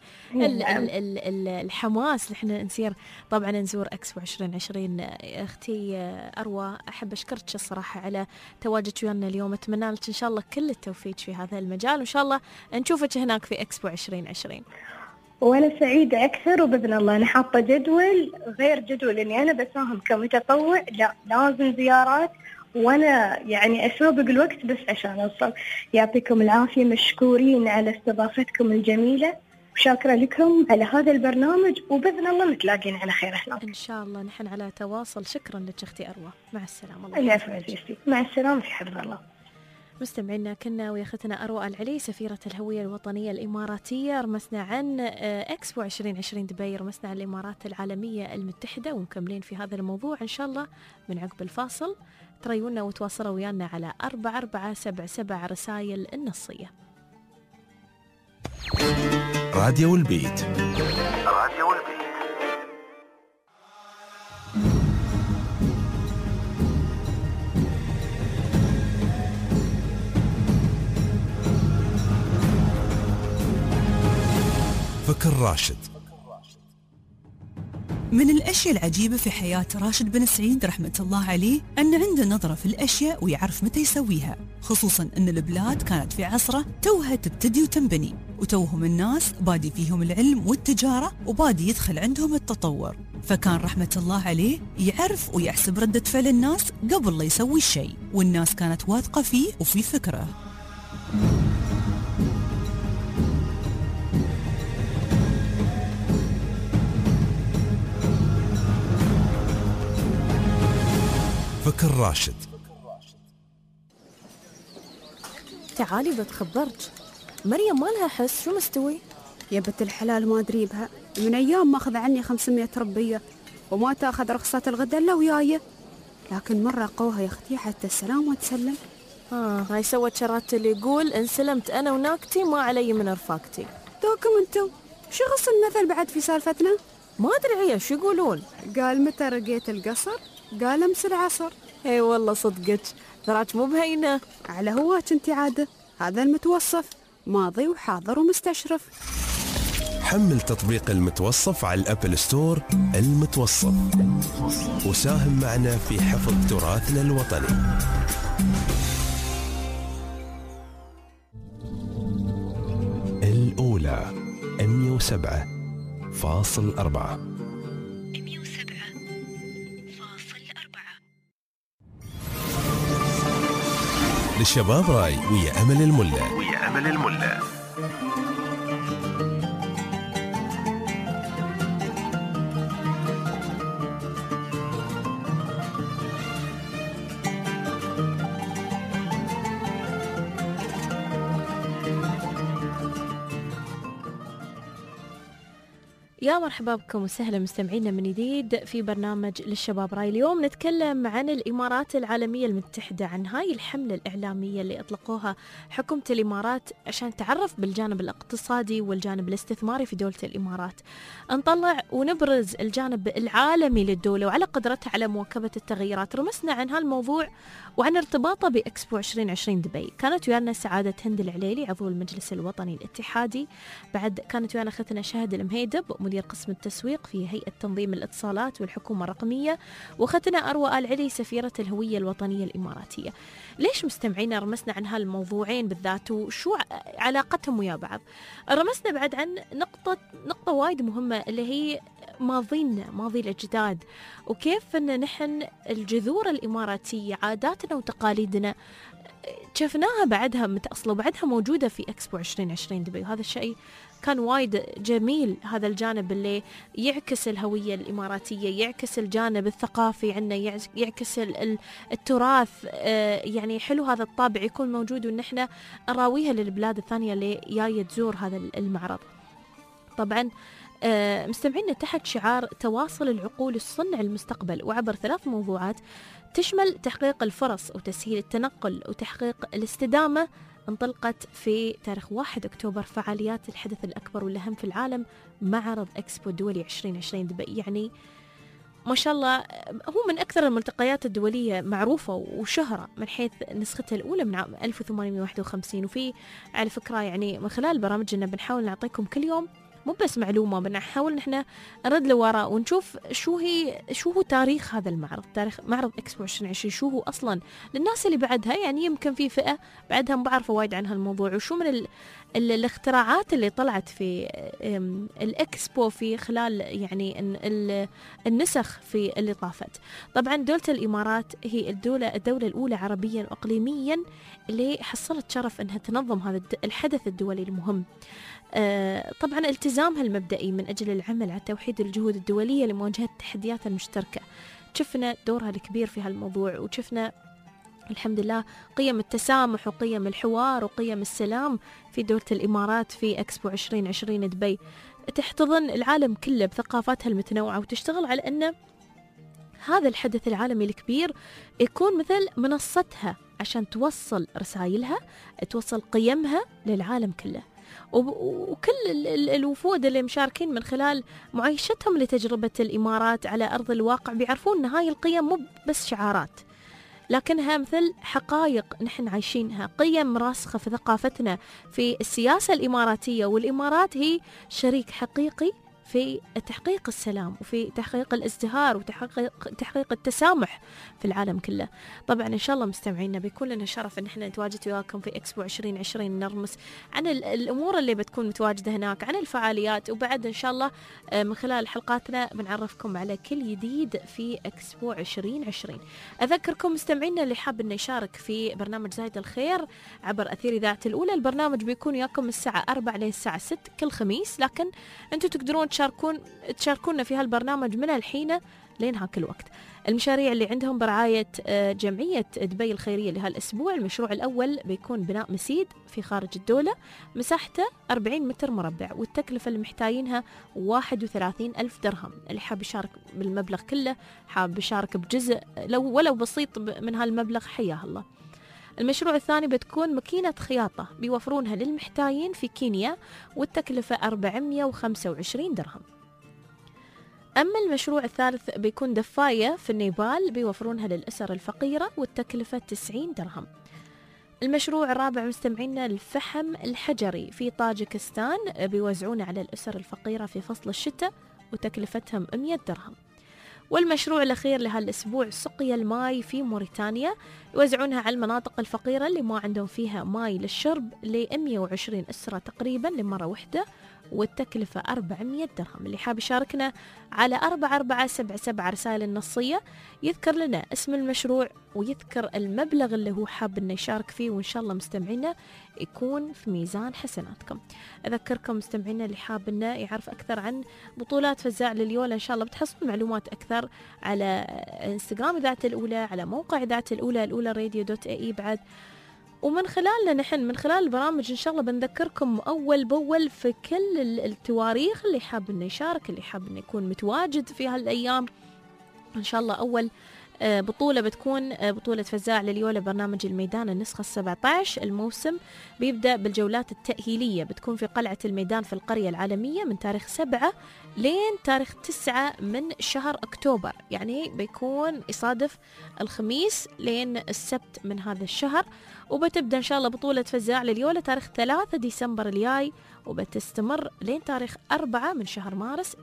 الحماس. نحن نسير طبعا نزور إكسبو 2020. أختي أروى أحب أشكرك الصراحة على تواجدك ويانا اليوم، أتمنى لك إن شاء الله كل التوفيق في هذا المجال، وإن شاء الله نشوفك هناك في إكسبو 2020. وأنا سعيدة أكثر، وبإذن الله أنا حاطة جدول غير جدول إني أنا بساهم كمتطوع، لا لازم زيارات، وأنا يعني أسابق الوقت بس عشان أوصل. يعطيكم العافية، مشكورين على استضافتكم الجميلة، وشاكرة لكم على هذا البرنامج، وبإذن الله متلاقين على خير هناك إن شاء الله. نحن على تواصل. شكرا لك أختي أروى، مع السلامة. العفو عزيزتي، مع السلامة في حفظ الله. مستمعينا كنا ويا أختنا أروى العلي سفيرة الهوية الوطنية الإماراتية، رمسنا عن إكسبو 2020 دبي، رمسنا عن الإمارات العالمية المتحدة، ومكملين في هذا الموضوع إن شاء الله من عقب الفاصل. تريونا وتواصلوا ويانا على 4477 رسائل النصية. راديو البيت. راديو البيت. فكر راشد. من الأشياء العجيبة في حياة راشد بن سعيد رحمة الله عليه أن عنده نظرة في الأشياء ويعرف متى يسويها، خصوصا أن البلاد كانت في عصره توها تبتدي وتنبني، وتوهم الناس بادي فيهم العلم والتجارة وبادي يدخل عندهم التطور، فكان رحمة الله عليه يعرف ويحسب ردة فعل الناس قبل لا يسوي الشيء، والناس كانت واثقة فيه وفي فكره. فكر راشد. تعالي بتخبرك، مريم ما لها حس، شو مستوي؟ يا بنت الحلال ما أدري بها، من أيام ما أخذ عني 500 ربية وما تأخذ رخصة الغدا إلا وياي، لكن مرة قوها يا أختي حتى السلام وتسلم. هاي سوت شرات اللي يقول إن سلمت أنا وناكتي ما علي من رفاقتي. دوكم أنتم شو غص المثل بعد في سالفتنا؟ ما أدري شو يقولون. قال متى رقيت القصر؟ قال امس العصر. اي والله صدقك، ذراك مو بهينه. على هواك انت عاده، هذا المتوصف ماضي وحاضر ومستشرف. حمل تطبيق المتوصف على الأبل ستور. المتوصف، وساهم معنا في حفظ تراثنا الوطني. الأولى 107.4. للشباب راي ويا أمل الملا. يا مرحبا بكم وسهلا مستمعينا من جديد في برنامج للشباب راي. اليوم نتكلم عن الإمارات العالمية المتحدة، عن هاي الحملة الإعلامية اللي أطلقوها حكومة الإمارات عشان تعرف بالجانب الاقتصادي والجانب الاستثماري في دولة الإمارات، نطلع ونبرز الجانب العالمي للدولة وعلى قدرتها على مواكبة التغيرات. رمسنا عن هالموضوع وعن ارتباطه بإكسبو 2020 دبي. كانت ويانا سعادة هند العليلي عضو المجلس الوطني الاتحادي، بعد كانت ويانا أختنا شهد المهيدب مدير قسم التسويق في هيئة تنظيم الاتصالات والحكومة الرقمية، واختنا أروى العلي سفيرة الهوية الوطنية الإماراتية. ليش مستمعينا رمسنا عن هالموضوعين بالذات وشو علاقتهم ويا بعض؟ رمسنا بعد عن نقطة وايد مهمة اللي هي ماضينا، ماضي الأجداد، وكيف أن نحن الجذور الإماراتية عاداتنا وتقاليدنا شفناها بعدها متأصلة وبعدها موجودة في إكسبو 2020 دبي، وهذا الشيء كان وايد جميل. هذا الجانب اللي يعكس الهوية الإماراتية، يعكس الجانب الثقافي عنا، يعكس التراث، يعني حلو هذا الطابع يكون موجود وإن احنا نراويها للبلاد الثانية اللي جاية تزور هذا المعرض. طبعا مستمعينا تحت شعار تواصل العقول الصنع المستقبل، وعبر 3 موضوعات تشمل تحقيق الفرص وتسهيل التنقل وتحقيق الاستدامة. انطلقت في تاريخ 1 أكتوبر فعاليات الحدث الأكبر والأهم في العالم، معرض إكسبو الدولي 2020 دبي. يعني ما شاء الله هو من أكثر الملتقيات الدولية معروفة وشهرة من حيث نسختها الأولى من عام 1851. وفي على فكرة يعني من خلال برامجنا بنحاول نعطيكم كل يوم مو بس معلومة، بنحاول نحن نرد لوراء ونشوف شو هو تاريخ هذا المعرض، تاريخ معرض إكسبو 2020 شو هو أصلا للناس اللي بعدها. يعني يمكن في فئة بعدها ما بعرف وايد عن هالموضوع، وشو من الاختراعات اللي طلعت في الإكسبو في خلال يعني النسخ في اللي طافت. طبعا دولة الإمارات هي الدولة الأولى عربيا وإقليميا اللي حصلت شرف أنها تنظم هذا الحدث الدولي المهم. طبعا التزامها المبدئي من أجل العمل على توحيد الجهود الدولية لمواجهة التحديات المشتركة. شفنا دورها الكبير في هالموضوع، وشفنا الحمد لله قيم التسامح وقيم الحوار وقيم السلام في دولة الإمارات في إكسبو 2020 دبي. تحتضن العالم كله بثقافاتها المتنوعة وتشتغل على أن هذا الحدث العالمي الكبير يكون مثل منصتها عشان توصل رسائلها، توصل قيمها للعالم كله. وكل الوفود اللي مشاركين من خلال معايشتهم لتجربة الإمارات على أرض الواقع بيعرفون أن هاي القيم مو بس شعارات، لكنها مثل حقائق نحن عايشينها، قيم راسخة في ثقافتنا في السياسة الإماراتية. والإمارات هي شريك حقيقي في تحقيق السلام وفي تحقيق الازدهار وتحقيق التسامح في العالم كله. طبعا إن شاء الله مستمعينا بيكون لنا شرف إن احنا نتواجد وياكم في إكسبو 2020، نرمس عن الأمور اللي بتكون متواجدة هناك، عن الفعاليات، وبعد إن شاء الله من خلال حلقاتنا بنعرفكم على كل جديد في إكسبو 2020. أذكركم مستمعينا اللي حاب إنه يشارك في برنامج زايد الخير عبر أثير إذاعة الأولى، البرنامج بيكون وياكم الساعة 4 للساعة 6 كل خميس، لكن أنتم تقدرون تشاركونا في هالبرنامج من الحين لين هاك الوقت. المشاريع اللي عندهم برعاية جمعية دبي الخيرية لهالأسبوع، المشروع الأول بيكون بناء مسيد في خارج الدولة مساحته 40 متر مربع، والتكلفة اللي محتاجينها 31,000 درهم. اللي حاب يشارك بالمبلغ كله، حاب يشارك بجزء ولو بسيط من هالمبلغ، حياه الله. المشروع الثاني بتكون ماكينة خياطة بيوفرونها للمحتاجين في كينيا، والتكلفة 425 درهم. أما المشروع الثالث بيكون دفاية في النيبال بيوفرونها للأسر الفقيرة، والتكلفة 90 درهم. المشروع الرابع مستمعينا الفحم الحجري في طاجكستان بيوزعونه على الأسر الفقيرة في فصل الشتاء، وتكلفتهم 100 درهم. والمشروع الأخير لهالأسبوع سقيا الماي في موريتانيا، يوزعونها على المناطق الفقيرة اللي ما عندهم فيها ماي للشرب ل 120 أسرة تقريبا لمرة واحدة، والتكلفة 400 درهم. اللي حاب يشاركنا على 4477 رسائل النصية يذكر لنا اسم المشروع ويذكر المبلغ اللي هو حاب انه يشارك فيه، وإن شاء الله مستمعينا يكون في ميزان حسناتكم. أذكركم مستمعينا اللي حاب انه يعرف أكثر عن بطولات فزاع لليولا، إن شاء الله بتحصلون معلومات أكثر على انستغرام إذاعة الأولى، على موقع إذاعة الأولى الأولى.radio.ae بعد. ومن خلالنا نحن من خلال البرامج إن شاء الله بنذكركم أول بأول في كل التواريخ اللي حاب إنه يشارك، اللي حاب إنه يكون متواجد في هالأيام. إن شاء الله أول بطولة بتكون بطولة فزاع لليولا برنامج الميدان النسخة 17. الموسم بيبدأ بالجولات التأهيلية، بتكون في قلعة الميدان في القرية العالمية من تاريخ 7 لين تاريخ 9 من شهر أكتوبر، يعني بيكون يصادف الخميس لين السبت من هذا الشهر. وبتبدأ إن شاء الله بطولة فزاع لليولا تاريخ 3 ديسمبر الجاي، وبتستمر لين تاريخ 4 من شهر مارس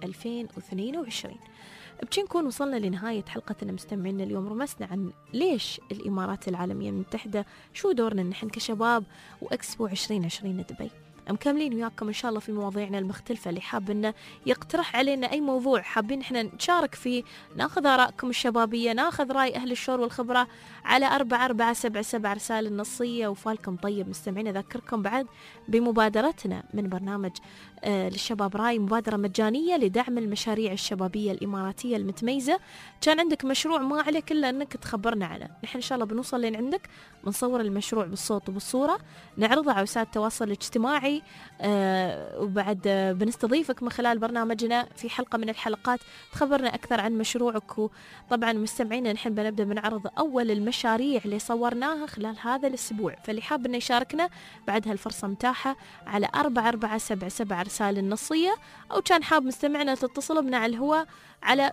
2022. بشي نكون وصلنا لنهاية حلقتنا مستمعينا اليوم. رمسنا عن ليش الإمارات العالمية المتحدة، شو دورنا نحن كشباب، وإكسبو 2020 دبي. مكملين وياكم إن شاء الله في مواضيعنا المختلفة. اللي حاب إنه يقترح علينا أي موضوع حابين إحنا نشارك فيه، ناخذ آرائكم الشبابية، ناخذ رأي أهل الشور والخبرة على 4477 رسائل النصية. وفالكم طيب مستمعين. أذكركم بعد بمبادرتنا من برنامج للشباب راي، مبادرة مجانية لدعم المشاريع الشبابية الإماراتية المتميزة. كان عندك مشروع ما عليك إلا أنك تخبرنا عنه، نحن إن شاء الله بنوصل لين عندك، بنصور المشروع بالصوت وبالصورة، نعرضه على وسائل التواصل الاجتماعي، الإلكتروني. وبعد بنستضيفك من خلال برنامجنا في حلقة من الحلقات تخبرنا أكثر عن مشروعك. وطبعا مستمعينا نحن بنبدأ بنعرض أول المشاريع اللي صورناها خلال هذا الأسبوع، فاللي حاب أنه يشاركنا بعد هالفرصة متاحة على 4477 رسالة نصية، أو كان حاب مستمعنا تتصل بنا على الهواء على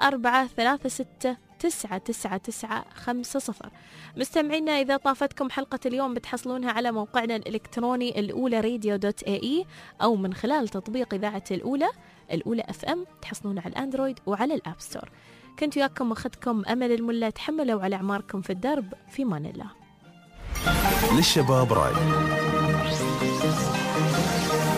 0436999950. مستمعينا إذا طافتكم حلقة اليوم بتحصلونها على موقعنا الإلكتروني الأولى radio.ae أو من خلال تطبيق إذاعة الأولى FM، تحصلون على الأندرويد وعلى الأب ستور. كنت وياكم أخذكم أمل الملا، تحملوا على أعماركم في الدرب، في مان الله. للشباب راي